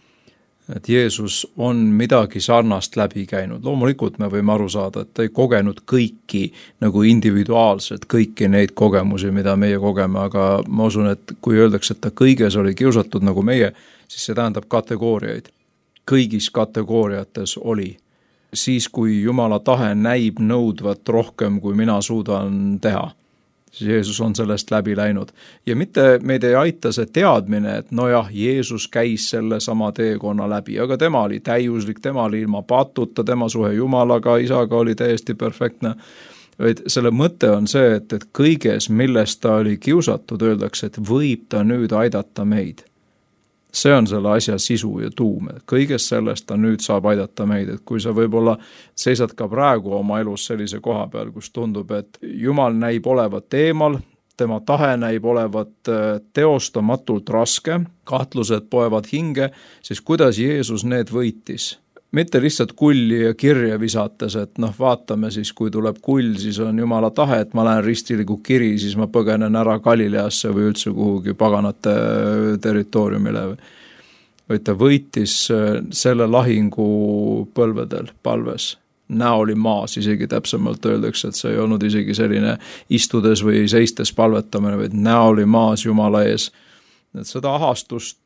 et Jeesus on midagi sarnast läbi käinud. Loomulikult me võime aru saada, et ta ei kogenud kõiki nagu individuaalselt, kõiki neid kogemusi, mida meie kogeme, aga ma usun, et kui öeldakse, et ta kõiges oli kiusatud nagu meie, siis see tähendab kategooriaid. Kõigis kategooriates oli. Siis, kui Jumala tahe näib nõudvat rohkem, kui mina suudan teha, siis Jeesus on sellest läbi läinud. Ja mitte meid ei aita see teadmine, et Jeesus käis selle sama teekonna läbi, aga tema oli täiuslik, tema oli ilma patuta, tema suhe Jumalaga, isaga oli täiesti perfektne. Vaid selle mõte on see, et kõiges, millest ta oli kiusatud, öeldakse, et võib ta nüüd aidata meid. See on selle asja sisu ja tuum. Kõigest sellest ta nüüd saab aidata meid, et kui sa võib-olla seisad ka praegu oma elus sellise koha peal, kus tundub, et Jumal näib olevat eemal, tema tahe näib olevat teostamatult raske, kahtlused poevad hinge, siis kuidas Jeesus need võitis? Mitte lihtsalt kulli ja kirja visates, et vaatame siis, kui tuleb kull, siis on Jumala tahe, et ma lähen ristiligu kiri, siis ma põgenen ära Galileasse või üldse kuhugi paganate territooriumile. Või ta võitis selle lahingu põlvedel, palves. Näo oli maas, isegi täpsemalt öeldakse, et see ei olnud isegi selline istudes või seistes palvetamine, vaid näo oli maas Jumala ees. Et seda ahastust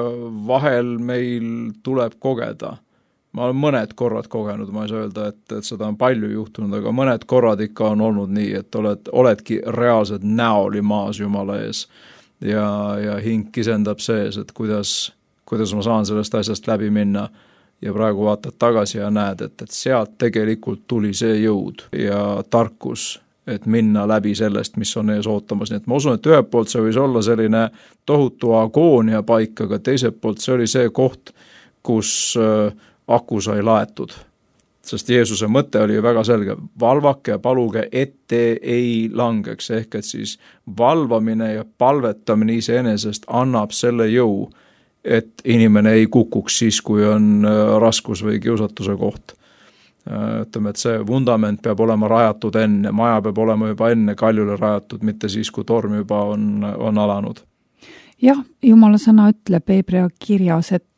vahel meil tuleb kogeda. Ma olen mõned korrad kogenud, ma ei saa öelda, et seda on palju juhtunud, aga mõned korrad ikka on olnud nii, et oledki reaalselt näoli maas Jumala ees ja hing kisendab sees, et kuidas ma saan sellest asjast läbi minna ja praegu vaatad tagasi ja näed, et sealt tegelikult tuli see jõud ja tarkus, et minna läbi sellest, mis on ees ootamas. Nii et ma usun, et ühelt poolt see võis olla selline tohutu agoonia paik, aga teiselt poolt see oli see koht, kus aku sai laetud, sest Jeesuse mõte oli väga selge, valvake ja paluge, et te ei langeks, ehk et siis valvamine ja palvetamine iseenesest annab selle jõu, et inimene ei kukuks siis, kui on raskus või kiusatuse koht. Ütleme, et see vundament peab olema rajatud enne, maja peab olema juba enne kaljule rajatud, mitte siis, kui torm juba on alanud. Jah, Jumala sõna ütleb Hebrea kirjas, et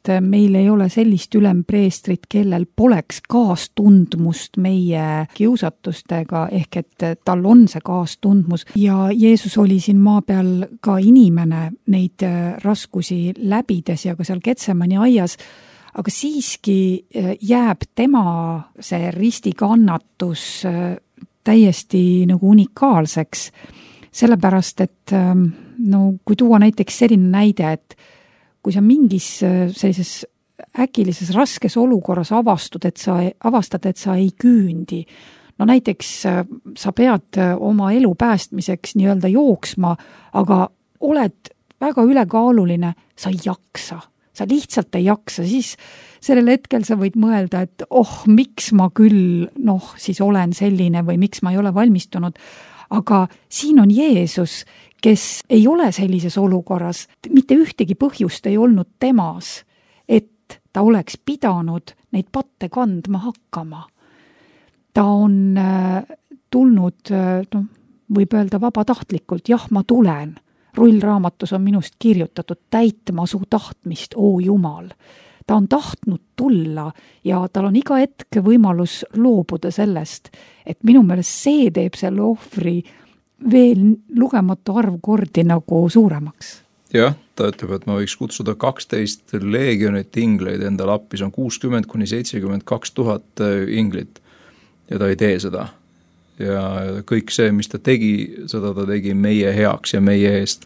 meil ei ole sellist ülempreestrit, kellel poleks kaastundmust meie kiusatustega, ehk et tal on see kaastundmus ja Jeesus oli siin maa peal ka inimene neid raskusi läbides ja ka seal Getsemani aias, aga siiski jääb tema see ristikannatus täiesti nagu unikaalseks, sellepärast et kui tuua näiteks selline näide, et kui sa mingis sellises äkilises raskes olukorras avastad, et sa ei küündi, no näiteks sa pead oma elu päästmiseks nii-öelda jooksma, aga oled väga ülekaaluline, sa ei jaksa. Sa lihtsalt ei jaksa, siis sellel hetkel sa võid mõelda, et miks ma küll siis olen selline või miks ma ei ole valmistunud. Aga siin on Jeesus, kes ei ole sellises olukorras, mitte ühtegi põhjust ei olnud temas, et ta oleks pidanud neid patte kandma hakkama. Ta on tulnud, võib öelda vabatahtlikult, jah, ma tulen. Rullraamatus on minust kirjutatud täitma su tahtmist, Jumal. Ta on tahtnud tulla ja tal on iga hetk võimalus loobuda sellest, et minu meelest see teeb selle ohvri veel lugematu arv kordi nagu suuremaks. Jah, ta ütleb, et ma võiks kutsuda 12 leegionit ingleid endale appi, see on 60,000–72 000 inglit ja ta ei tee seda. Ja kõik see, mis ta tegi, seda ta tegi meie heaks ja meie eest.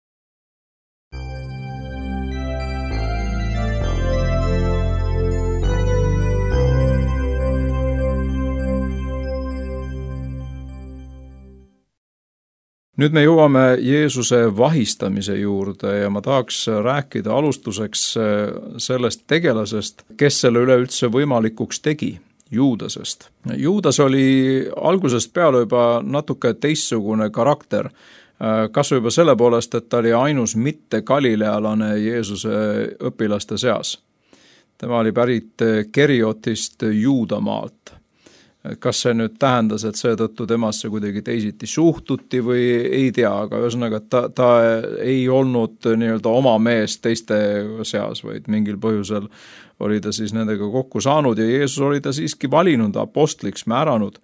Nüüd me jõuame Jeesuse vahistamise juurde ja ma tahaks rääkida alustuseks sellest tegelasest, kes selle üleüldse võimalikuks tegi, Juudasest. Juudas oli algusest peale juba natuke teistsugune karakter, kas juba selle poolest, et ta oli ainus mitte galilealane Jeesuse õpilaste seas. Tema oli pärit Keriotist Juudamaalt. Kas see nüüd tähendas, et seetõttu temasse kuidagi teisiti suhtuti või ei tea, aga ühesõnaga ta ei olnud nii-öelda oma mees teiste seas, vaid mingil põhjusel oli ta siis nendega kokku saanud ja Jeesus oli ta siiski valinud apostliksi määranud.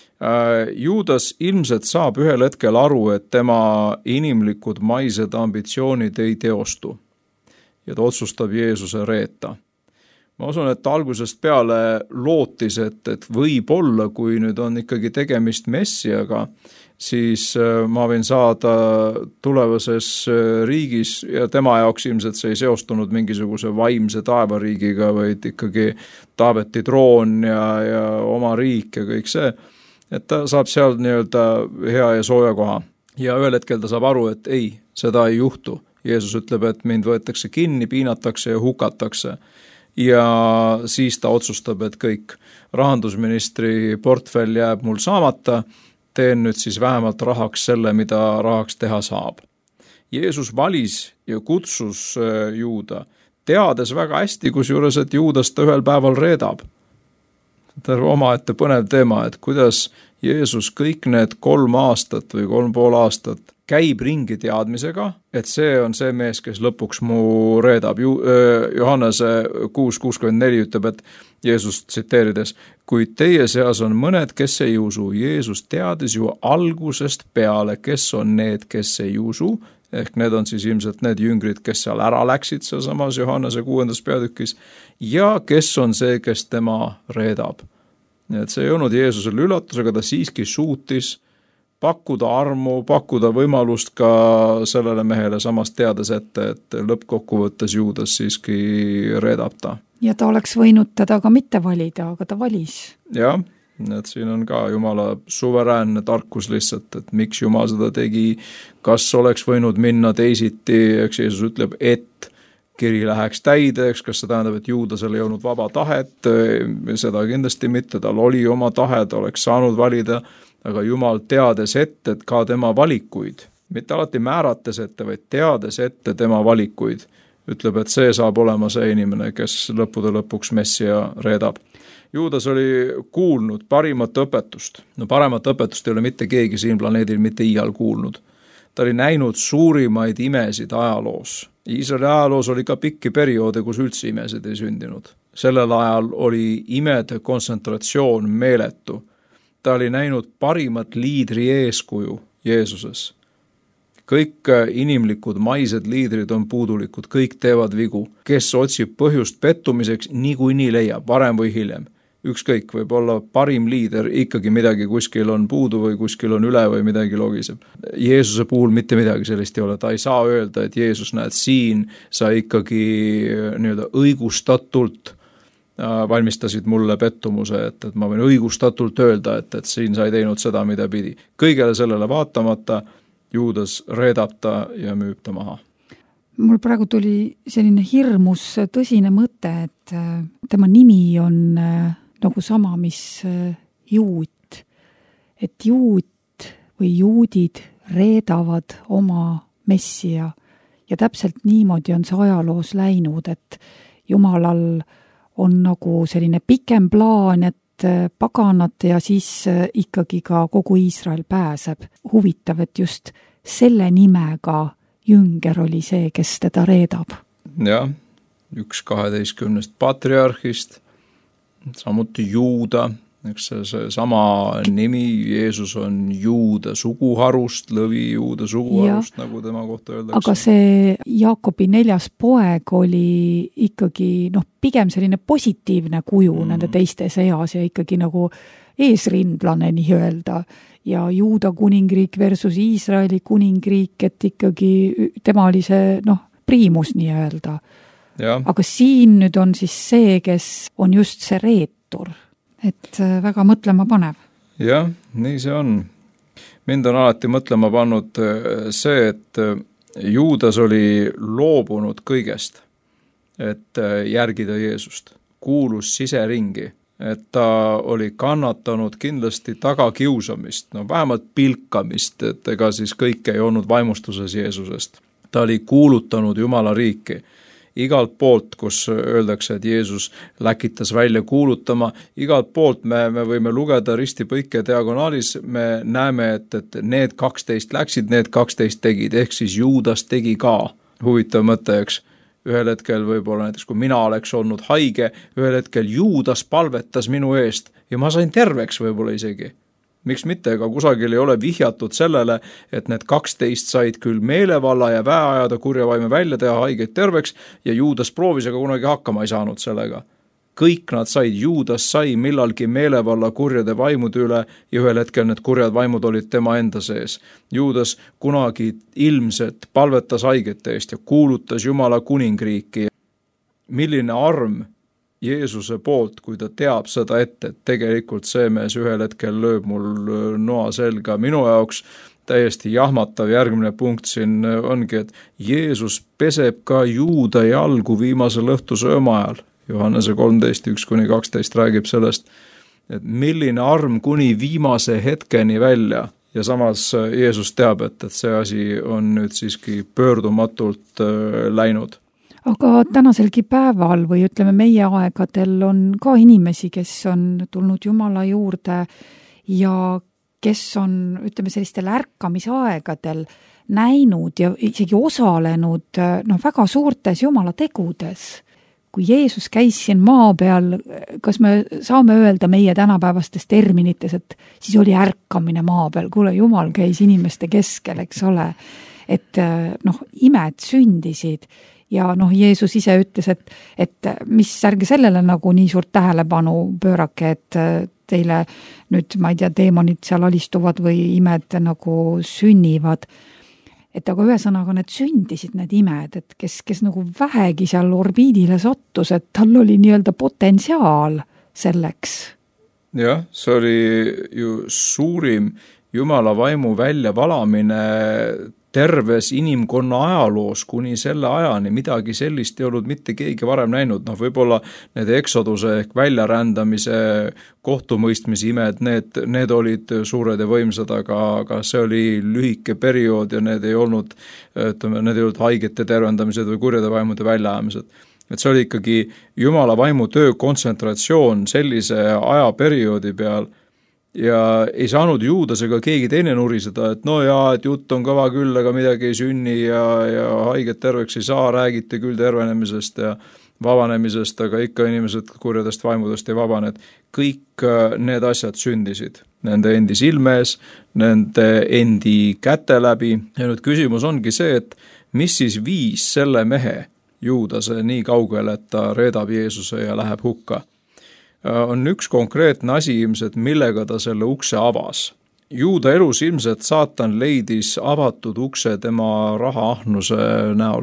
Juudas ilmselt saab ühel hetkel aru, et tema inimlikud maised ambitsioonid ei teostu ja ta otsustab Jeesuse reeta. Ma usun, et algusest peale lootis, et võib-olla, kui nüüd on ikkagi tegemist messiaga, siis ma võin saada tulevases riigis ja tema jaoks ilmselt see ei seostunud mingisuguse vaimse taevariigiga, vaid ikkagi Taaveti troon ja oma riik ja kõik see, et ta saab seal nii-öelda hea ja sooja koha. Ja ühel hetkel ta saab aru, et ei, seda ei juhtu. Jeesus ütleb, et mind võetakse kinni, piinatakse ja hukatakse. Ja siis ta otsustab, et kõik rahandusministri portfell jääb mul saamata, teen nüüd siis vähemalt rahaks selle, mida rahaks teha saab. Jeesus valis ja kutsus Juuda, teades väga hästi, kusjuures, et Juudas ta ühel päeval reedab. Ta on omaette põnev teema, et kuidas Jeesus kõik need 3 aastat või 3,5 aastat käib ringi teadmisega, et see on see mees, kes lõpuks mu reedab. Johannese 6:64 ütleb, et Jeesus tsiteerides, kuid teie seas on mõned, kes ei usu. Jeesus teadis ju algusest peale, kes on need, kes ei usu, ehk need on siis ilmselt need jüngrid, kes seal ära läksid sealsamas Johannese 6. peatükis, ja kes on see, kes tema reedab. Et see ei olnud Jeesusele üllatus, aga ta siiski suutis pakkuda armu, pakkuda võimalust ka sellele mehele samas teades ette, et lõppkokkuvõttes Juudas siiski reedab ta. Ja ta oleks võinud teda ka mitte valida, aga ta valis. Jah, et siin on ka Jumala suveräänne tarkus lihtsalt, et miks Jumal seda tegi, kas oleks võinud minna teisiti, eks Jeesus ütleb, et kiri läheks täideks, kas see tähendab, et Juudasel ei olnud vaba tahet, seda kindlasti mitte, tal oli oma tahe, ta oleks saanud valida, aga Jumal teades ette, et ka tema valikuid, mitte alati määrates ette, vaid teades ette tema valikuid, ütleb, et see saab olema see inimene, kes lõppude lõpuks messia reedab. Juudas oli kuulnud parimat õpetust. No paremat õpetust ei ole mitte keegi siin planeedil mitte iial kuulnud. Ta oli näinud suurimaid imesid ajaloos Iisraeli ajaloos oli ka pikki perioode, kus üldse imesid ei sündinud. Sellel ajal oli imede kontsentratsioon meeletu. Ta oli näinud parimat liidri eeskuju Jeesuses. Kõik inimlikud maised liidrid on puudulikud, kõik teevad vigu. Kes otsib põhjust pettumiseks, niikuinii leiab, varem või hiljem. Ükskõik, võib olla parim liider, ikkagi midagi kuskil on puudu või kuskil on üle või midagi logiseb. Jeesuse puhul mitte midagi sellist ei ole. Ta ei saa öelda, et Jeesus, näed, siin sa ikkagi õigustatult valmistasid mulle pettumuse, et ma võin õigustatult öelda, et siin sa ei teinud seda, mida pidi. Kõigele sellele vaatamata Juudas reedab ta ja müüb ta maha. Mul praegu tuli selline hirmus tõsine mõte, et tema nimi on nagu sama, mis juut. Et juut või juudid reedavad oma messia ja täpselt niimoodi on see ajaloos läinud, et Jumalal on nagu selline pikem plaan, et paganad ja siis ikkagi ka kogu Iisrael pääseb. Huvitav, et just selle nimega jünger oli see, kes teda reedab. Jah, 1/12 patriarhist, samuti Juuda, eks see sama nimi, Jeesus on Juuda suguharust, lõvi Juuda suguharust, nagu tema kohta öeldakse. Aga see Jaakobi 4. poeg oli ikkagi pigem selline positiivne kuju nende teiste seas ja ikkagi nagu eesrindlane nii öelda. Ja Juuda kuningriik versus Iisraeli kuningriik, et ikkagi tema oli see priimus nii öelda. Ja. Aga siin nüüd on siis see, kes on just see reetur. Et väga mõtlema paneb. Jah, nii see on. Mind on alati mõtlema pannud see, et Juudas oli loobunud kõigest, et järgida Jeesust. Kuulus siseringi, et ta oli kannatanud kindlasti tagakiusamist, vähemalt pilkamist, et ega siis kõik ei olnud vaimustuses Jeesusest. Ta oli kuulutanud Jumala riiki. Igalt poolt, kus öeldakse, et Jeesus läkitas välja kuulutama, igalt poolt me võime lugeda ristipõike diagonaalis, me näeme, et need 12 läksid, need 12 tegid, ehk siis Juudas tegi ka. Huvitav mõte, eks. Ühel hetkel võib-olla näiteks, kui mina oleks olnud haige, ühel hetkel Juudas palvetas minu eest ja ma sain terveks võib-olla isegi. Miks mitte, ega kusagil ei ole vihjatud sellele, et need 12 said küll meelevalla ja väeajada kurjavaime välja teha haigeid terveks ja Juudas proovis, aga kunagi hakkama ei saanud sellega. Kõik nad said, Juudas sai millalgi meelevalla kurjade vaimude üle ja ühel hetkel need kurjad vaimud olid tema enda sees. Juudas kunagi ilmselt palvetas haigete eest ja kuulutas Jumala kuningriiki. Milline arm Jeesuse poolt, kui ta teab seda ette, et tegelikult see mees ühel hetkel lööb mul noa selga. Minu jaoks täiesti jahmatav järgmine punkt siin ongi, et Jeesus peseb ka Juuda jalgu viimasel õhtusööma ajal. Johannese 13:1-12 räägib sellest, et milline arm kuni viimase hetkeni välja ja samas Jeesus teab, et see asi on nüüd siiski pöördumatult läinud. Aga tänaselgi päeval või ütleme meie aegadel on ka inimesi, kes on tulnud Jumala juurde ja kes on, ütleme, sellistel ärkamisaegadel näinud ja isegi osalenud väga suurtes Jumala tegudes. Kui Jeesus käis siin maa peal, kas me saame öelda meie tänapäevastes terminites, et siis oli ärkamine maa peal, kuule, Jumal käis inimeste keskel, eks ole, et imed sündisid. Ja Jeesus ise ütles, et mis ärge sellele nagu nii suurt tähelepanu pöörake, et teile nüüd, ma ei tea, deemonid seal alistuvad või imed nagu sünnivad. Et aga ühesõnaga need sündisid need imed, et kes nagu vähegi seal orbiidile sattus, et tal oli nii-öelda potentsiaal selleks. Jah, see oli ju suurim Jumala vaimu väljavalamine terves inimkonna ajaloos kuni selle ajani. Midagi sellist ei olnud mitte keegi varem näinud. Võib-olla need eksoduse ehk väljarändamise kohtumõistmise imed, need olid suured ja võimsad, aga see oli lühike periood ja need ei olnud haigete tervendamised või kurjade vaimude väljaajamised. Et see oli ikkagi Jumala vaimu töö kontsentratsioon sellise ajaperioodi peal ja ei saanud Juudas ega keegi teine nuriseda, et no jaa, et jutt on kõva küll, aga midagi ei sünni ja haiget terveks ei saa, räägite küll tervenemisest ja vabanemisest, aga ikka inimesed kurjadest vaimudest ei vabane. Kõik need asjad sündisid nende endi silme ees, nende endi käte läbi. Ja nüüd küsimus ongi see, et mis siis viis selle mehe Juudase nii kaugele, et ta reedab Jeesuse ja läheb hukka. On üks konkreetne asi ilmselt, millega ta selle ukse avas. Juuda elus ilmselt saatan leidis avatud ukse tema rahaahnuse näol.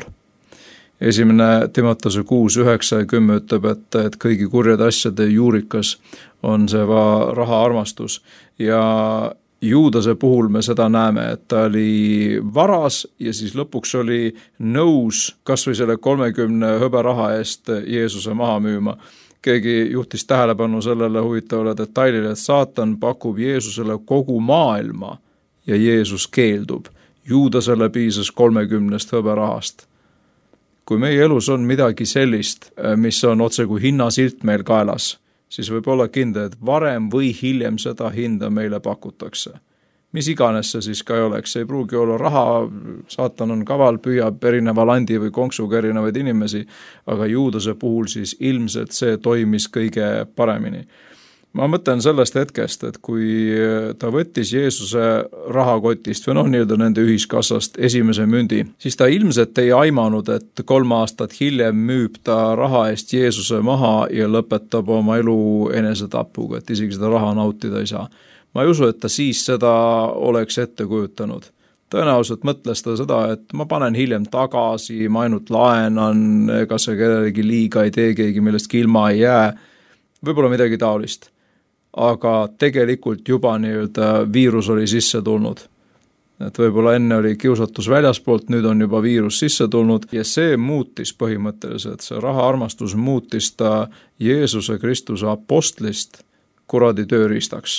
Esimene Timotuse 6, 9 ja 10 ütleb, et kõigi kurjade asjade juurikas on see raha armastus. Ja Juudase puhul me seda näeme, et ta oli varas ja siis lõpuks oli nõus kas või selle 30 hõberaha eest Jeesuse maha müüma. Keegi juhtis tähelepanu sellele huvitavale detailile, et saatan pakub Jeesusele kogu maailma ja Jeesus keeldub. Juudasele piisas 30 hõberahast. Kui meie elus on midagi sellist, mis on otse kui hinnasilt meil kaelas, siis võib olla kindel, et varem või hiljem seda hinda meile pakutakse. Mis iganes see siis ka ei oleks, ei pruugi olla raha, saatan on kaval, püüab erineva landi või konksuga erinevaid inimesi, aga Juudase puhul siis ilmselt see toimis kõige paremini. Ma mõtlen sellest hetkest, et kui ta võttis Jeesuse rahakotist või nii-öelda nende ühiskassast esimese mündi, siis ta ilmselt ei aimanud, et 3 aastat hiljem müüb ta raha eest Jeesuse maha ja lõpetab oma elu enesetapuga, et isegi seda raha nautida ei saa. Ma ei usu, et ta siis seda oleks ette kujutanud. Tõenäoliselt mõtles ta seda, et ma panen hiljem tagasi, ma ainult laenan, ega see kellelegi liiga ei tee, keegi millestki ilma ei jää, võib-olla midagi taolist. Aga tegelikult juba viirus oli sisse tulnud. Et võib-olla enne oli kiusatus väljaspoolt, nüüd on juba viirus sisse tulnud ja see muutis põhimõtteliselt, see rahaarmastus muutis ta Jeesuse Kristuse apostlist kuradi tööriistaks.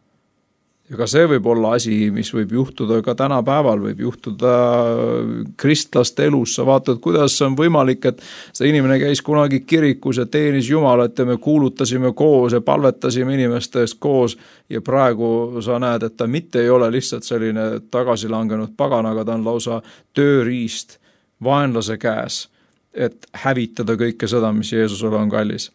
Ja ka see võib olla asi, mis võib juhtuda ka tänapäeval, võib juhtuda kristlaste elus. Sa vaatad, kuidas see on võimalik, et see inimene käis kunagi kirikus ja teenis Jumalat ja me kuulutasime koos ja palvetasime inimeste eest koos ja praegu sa näed, et ta mitte ei ole lihtsalt selline tagasilangenud pagan, aga ta on lausa tööriist vaenlase käes, et hävitada kõike seda, mis Jeesusele on kallis.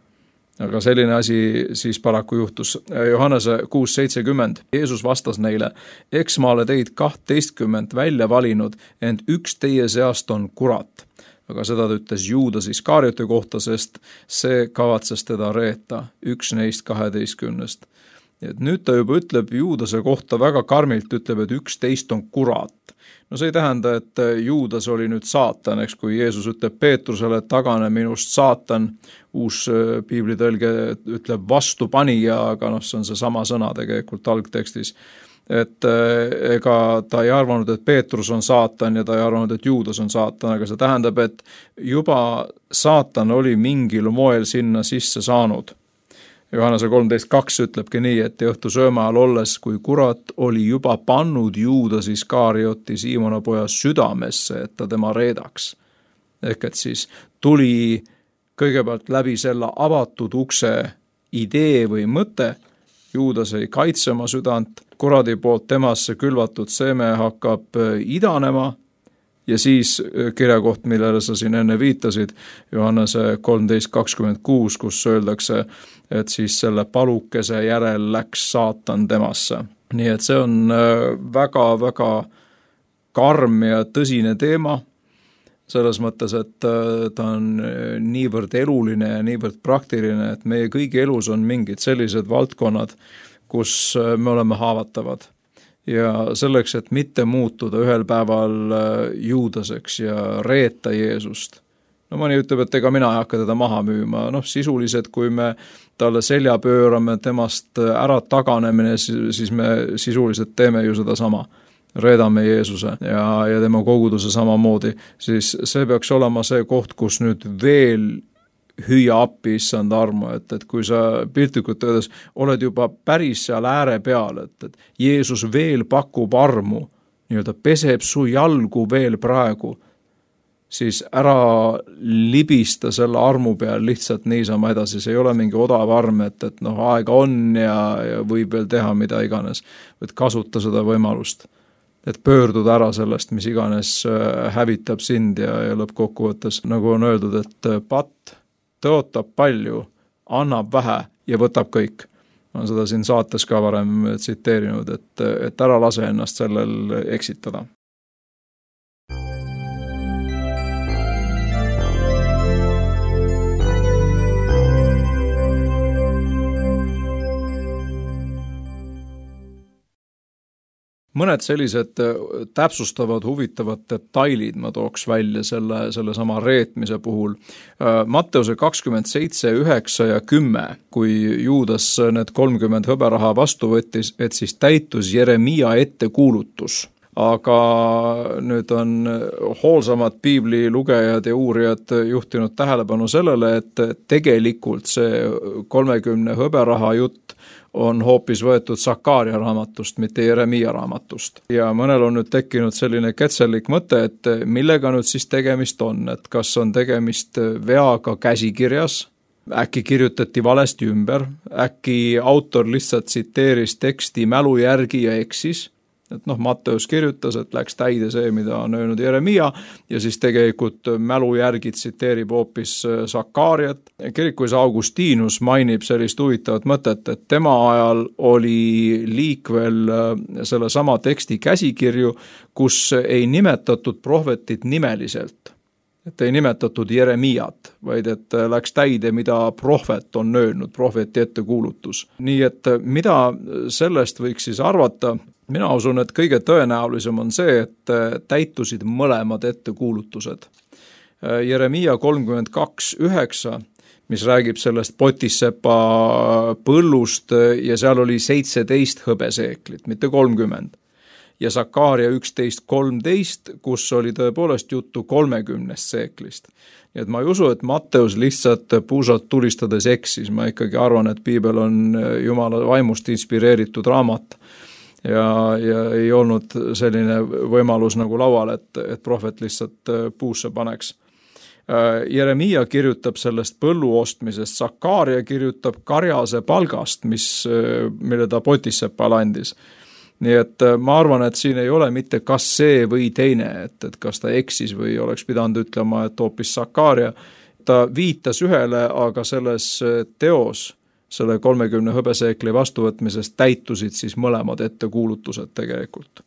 Aga selline asi siis paraku juhtus. Johannese 6.70. Jeesus vastas neile, eks ma ole teid 12 välja valinud, ent üks teie seast on kurat. Aga seda ta ütles Juudas Iskarioti kohta, sest see kavatses teda reeta, üks neist 12. Et nüüd ta juba ütleb Juudase kohta väga karmilt, ütleb, et üks teist on kurat. No see ei tähenda, et Juudas oli nüüd saatan, eks kui Jeesus ütleb Peetrusele, et tagane minust saatan, uus piiblitõlge ütleb vastupanija, aga see on see sama sõna tegelikult algtekstis. Et ega ta ei arvanud, et Peetrus on saatan ja ta ei arvanud, et Juudas on saatan, aga see tähendab, et juba saatan oli mingil moel sinna sisse saanud. Johannese 13.2 ütlebki nii, et õhtu sööma ajal olles, kui kurat oli juba pannud Juudas Iskarioti Siimona poja südamesse, et ta tema reedaks. Ehk et siis tuli kõigepealt läbi selle avatud ukse idee või mõte, Juudas ei kaitse oma südant, kuradi poolt temasse külvatud seeme hakkab idanema ja siis kirjakoht, millele sa siin enne viitasid, Johannese 13.26, kus öeldakse, et siis selle palukese järel läks saatan temasse. Nii et see on väga-väga karm ja tõsine teema, selles mõttes, et ta on niivõrd eluline ja niivõrd praktiline, et meie kõigi elus on mingid sellised valdkonnad, kus me oleme haavatavad. Ja selleks, et mitte muutuda ühel päeval Juudaseks ja reeta Jeesust. No mõni ütleb, et ega mina ei hakka teda maha müüma. Sisuliselt, kui me talle selja pöörame, temast ära taganemine, siis me sisuliselt teeme ju seda sama. Reedame Jeesuse ja tema koguduse samamoodi. Siis see peaks olema see koht, kus nüüd veel hüüa appi issand armu, et kui sa piltlikult öeldes oled juba päris seal ääre peal, et Jeesus veel pakub armu, nii-öelda peseb su jalgu veel praegu, siis ära libista selle armu peal lihtsalt niisama edasi, see ei ole mingi odav arm, et aega on ja võib veel teha mida iganes, võid kasuta seda võimalust, et pöörduda ära sellest, mis iganes hävitab sind ja lõppkokkuvõttes, nagu on öeldud, et patt tõotab palju, annab vähe ja võtab kõik. Ma olen seda siin saates ka varem tsiteerinud, et ära lase ennast sellel eksitada. Mõned sellised täpsustavad huvitavad detailid ma tooks välja selle sama reetmise puhul. Matteuse 27, 9 ja 10, kui Juudas need 30 hõberaha vastu võttis, et siis täitus Jeremia ettekuulutus. Aga nüüd on hoolsamad piiblilugejad ja uurijad juhtinud tähelepanu sellele, et tegelikult see 30 hõberaha jutt on hoopis võetud Sakaaria raamatust, mitte Jeremia raamatust. Ja mõnel on nüüd tekkinud selline ketselik mõte, et millega nüüd siis tegemist on, et kas on tegemist veaga käsikirjas, äkki kirjutati valesti ümber, äkki autor lihtsalt tsiteeris teksti mälu järgi ja eksis, et Matteus kirjutas, et läks täide see, mida on öelnud Jeremia, ja siis tegelikult mälu järgi tsiteerib hoopis Sakaariat. Kirikuisa Augustinus mainib sellist huvitavat mõtet, et tema ajal oli liikvel selle sama teksti käsikirju, kus ei nimetatud prohvetit nimeliselt. Et ei nimetatud Jeremiat, vaid et läks täide, mida prohvet on öelnud, prohveti ettekuulutus. Nii et mida sellest võiks siis arvata? Mina usun, et kõige tõenäolisem on see, et täitusid mõlemad ettekuulutused. Jeremia 32:9, mis räägib sellest Potissepa põllust ja seal oli 17 hõbeseeklit, mitte 30. Ja Sakaaria 11:13, kus oli tõepoolest juttu 30 seeklist. Nii et ma ei usu, et Matteus lihtsalt puusalt tulistades eksis. Ma ikkagi arvan, et piibel on Jumala vaimust inspireeritud raamat. Ja ei olnud selline võimalus nagu laual, et prohvet lihtsalt puusse paneks. Jeremia kirjutab sellest põllu ostmisest, Sakaaria kirjutab karjase palgast, mille ta Potissepale andis. Nii et ma arvan, et siin ei ole mitte kas see või teine, et kas ta eksis või oleks pidanud ütlema, et hoopis Sakaaria. Ta viitas ühele, aga selles teos selle 30 hõbeseekli vastuvõtmisest täitusid siis mõlemad ettekuulutused tegelikult.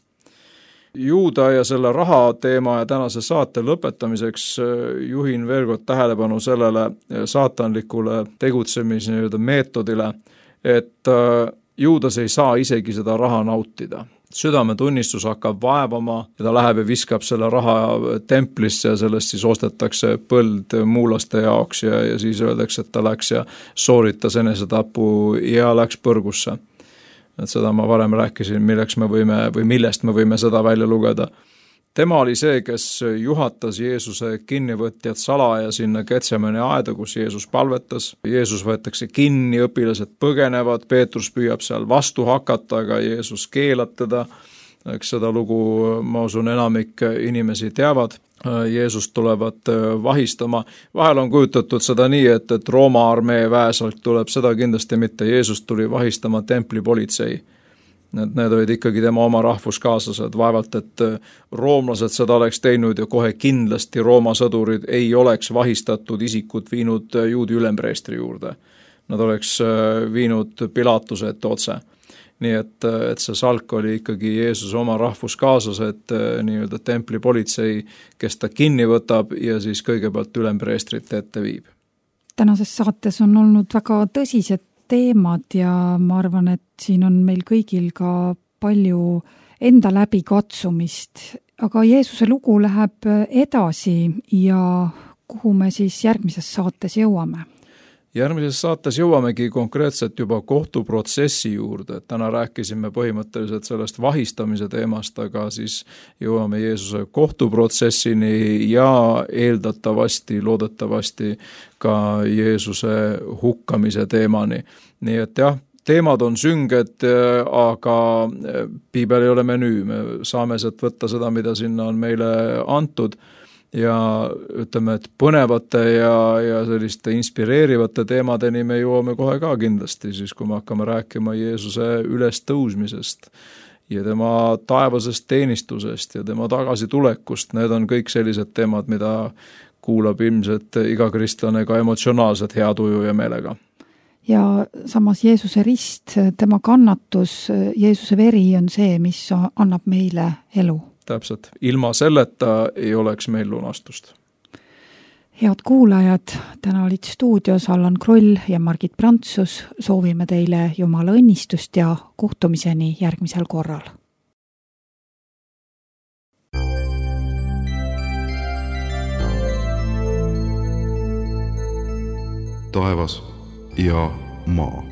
Juuda ja selle raha teema ja tänase saate lõpetamiseks juhin veel kord tähelepanu sellele saatanlikule tegutsemise meetodile, et Juudas ei saa isegi seda raha nautida. Südametunnistus hakkab vaevama ja ta läheb ja viskab selle raha templisse ja sellest siis ostetakse põld muulaste jaoks ja siis öeldakse, et ta läks ja sooritas enesetapu ja läks põrgusse. Et seda ma varem rääkisin, millest me võime seda välja lugeda. Tema oli see, kes juhatas Jeesuse kinnivõtjad salaja sinna Getsemani aeda, kus Jeesus palvetas. Jeesus võetakse kinni, õpilased põgenevad, Peetrus püüab seal vastu hakata, aga Jeesus keelab teda. Eks seda lugu, ma usun, enamik inimesi teavad. Jeesust tulevad vahistama. Vahel on kujutatud seda nii, et Rooma armee väesalk tuleb, seda kindlasti mitte. Jeesus tuli vahistama templipolitsei. Need olid ikkagi tema oma rahvuskaaslased, vaevalt, et roomlased seda oleks teinud ja kohe kindlasti Rooma sõdurid ei oleks vahistatud isikut viinud juudi ülempreestri juurde. Nad oleks viinud Pilatuse ette otse. Nii et see salk oli ikkagi Jeesuse oma rahvuskaaslased, nii-öelda templipolitsei, kes ta kinni võtab ja siis kõigepealt ülempreestrite ette viib. Tänases saates on olnud väga tõsised teemad ja ma arvan, et siin on meil kõigil ka palju enda läbikatsumist, aga Jeesuse lugu läheb edasi ja kuhu me siis järgmises saates jõuame? Järgmises saates jõuamegi konkreetselt juba kohtuprotsessi juurde. Täna rääkisime põhimõtteliselt sellest vahistamise teemast, aga siis jõuame Jeesuse kohtuprotsessini ja eeldatavasti, loodetavasti ka Jeesuse hukkamise teemani. Nii et jah, teemad on sünged, aga piibel ei ole menüü. Me saame sealt võtta seda, mida sinna on meile antud ja ütleme, et põnevate ja selliste inspireerivate teemadeni me jõuame kohe ka kindlasti, siis kui me hakkame rääkima Jeesuse ülestõusmisest ja tema taevasest teenistusest ja tema tagasitulekust. Need on kõik sellised teemad, mida kuulab ilmselt iga kristlane ka emotsionaalselt hea tuju ja meelega. Ja samas Jeesuse rist, tema kannatus, Jeesuse veri on see, mis annab meile elu. Täpselt. Ilma selleta ei oleks meil lunastust. Head kuulajad, täna olid stuudios Allan Krull ja Margit Prantsus. Soovime teile Jumala õnnistust ja kohtumiseni järgmisel korral. Taevas ja maa.